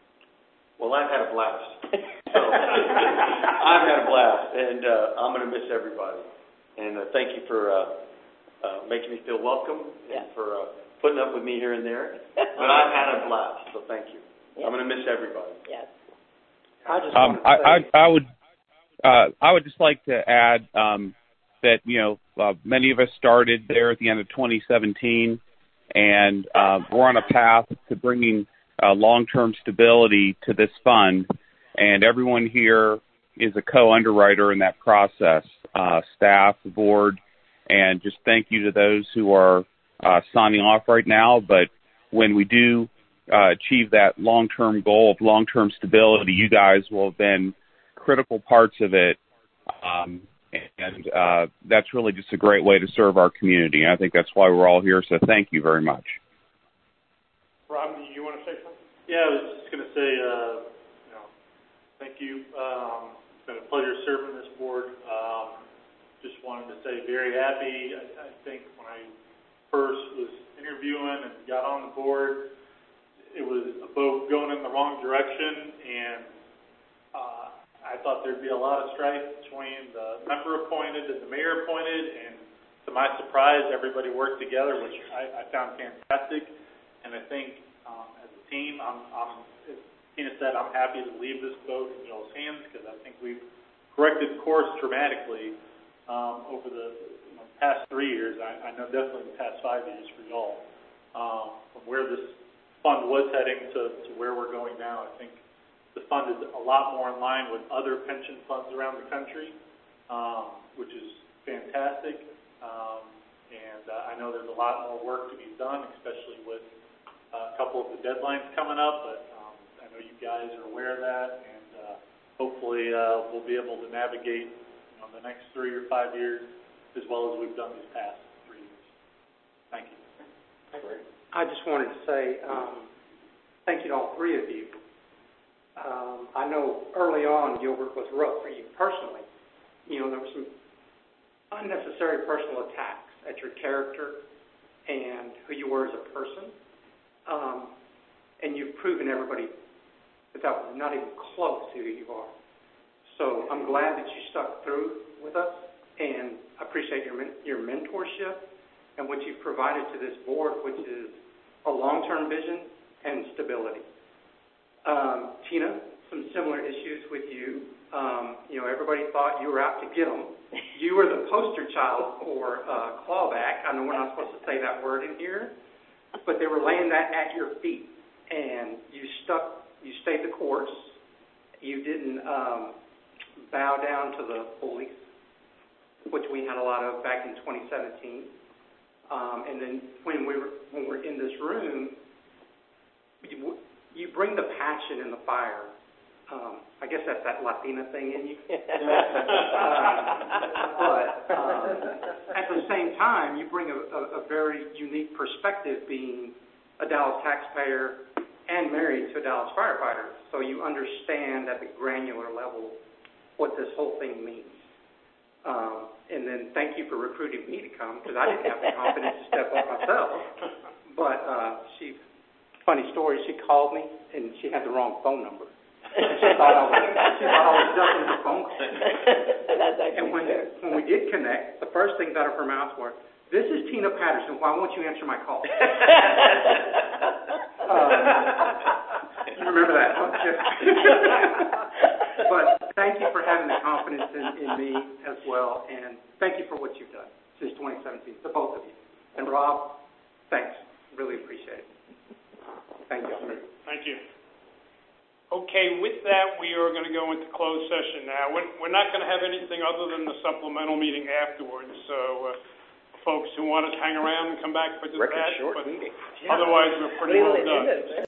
Well, I've had a blast. So, I've had a blast, and uh, I'm going to miss everybody. And uh, thank you for uh, uh, making me feel welcome yeah. and for uh, putting up with me here and there. But I've had a blast, so thank you. Yeah. I'm going to miss everybody. Yes. I just um, I, I, I would uh, I would just like to add um, that, you know, uh, many of us started there at the end of twenty seventeen, and uh, we're on a path to bringing uh, long-term stability to this fund, and everyone here is a co-underwriter in that process, uh, staff, the board, and just thank you to those who are uh, signing off right now. But when we do uh, achieve that long-term goal of long-term stability, you guys will have been critical parts of it, um, and uh, that's really just a great way to serve our community. And I think that's why we're all here, so thank you very much. Rob, do you want to say something? Yeah, I was just going to say, uh, you know, thank you. Um, it's been a pleasure serving this board. Um, just wanted to say very happy. I, I think when I first was interviewing and got on the board, it was a boat going in the wrong direction, and uh, I thought there'd be a lot of strife between the member appointed and the mayor appointed, and to my surprise, everybody worked together, which I, I found fantastic. And I think um, as a team, I'm, I'm, as Tina said, I'm happy to leave this boat in y'all's hands because I think we've corrected course dramatically um, over the you know, past three years. I, I know definitely the past five years for y'all. Um, from where this fund was heading to, to where we're going now, I think the fund is a lot more in line with other pension funds around the country, um, which is fantastic. Um, and uh, I know there's a lot more work to be done, especially with uh, a couple of the deadlines coming up, but um, I know you guys are aware of that, and uh, hopefully uh, we'll be able to navigate you know, the next three or five years as well as we've done these past three years. Thank you. I just wanted to say um, thank you to all three of you. Um, I know early on Gilbert was rough for you personally. You know, there were some unnecessary personal attacks at your character and who you were as a person. Um, and you've proven everybody that that was not even close to who you are. So I'm glad that you stuck through with us, and I appreciate your men- your mentorship and what you've provided to this board, which is a long-term vision and stability. Um, Tina, some similar issues with you. Um, you know, everybody thought you were out to get them. You were the poster child for uh, clawback. I know we're not supposed to say that word in here, but they were laying that at your feet, and you stuck, you stayed the course. You didn't um, bow down to the bullies, which we had a lot of back in twenty seventeen. Um, and then when we were when we're in this room, you, you bring the passion and the fire. Um, I guess that's that Latina thing in you. um, but um, at the same time, you bring a, a, a very unique perspective, being a Dallas taxpayer and married to a Dallas firefighter. So you understand at the granular level what this whole thing means. Um, and then thank you for recruiting me to come, because I didn't have the confidence to step up myself. But uh, she, funny story, she called me and she had the wrong phone number. She thought I was, she thought I was ducking the phone call. And when, when we did connect, the first things out of her mouth were, "This is Tina Patterson. Why won't you answer my call?" um, you remember that, don't you? But thank you for having the confidence in, in me as well, and thank you for what you've done since twenty seventeen, the both of you. And Rob, thanks. Really appreciate it. Thank you. Thank you. Okay, with that, we are going to go into closed session now. We're, we're not going to have anything other than the supplemental meeting afterwards, so uh, folks who want to hang around and come back for that. Record short but meeting. Otherwise, we're pretty well done.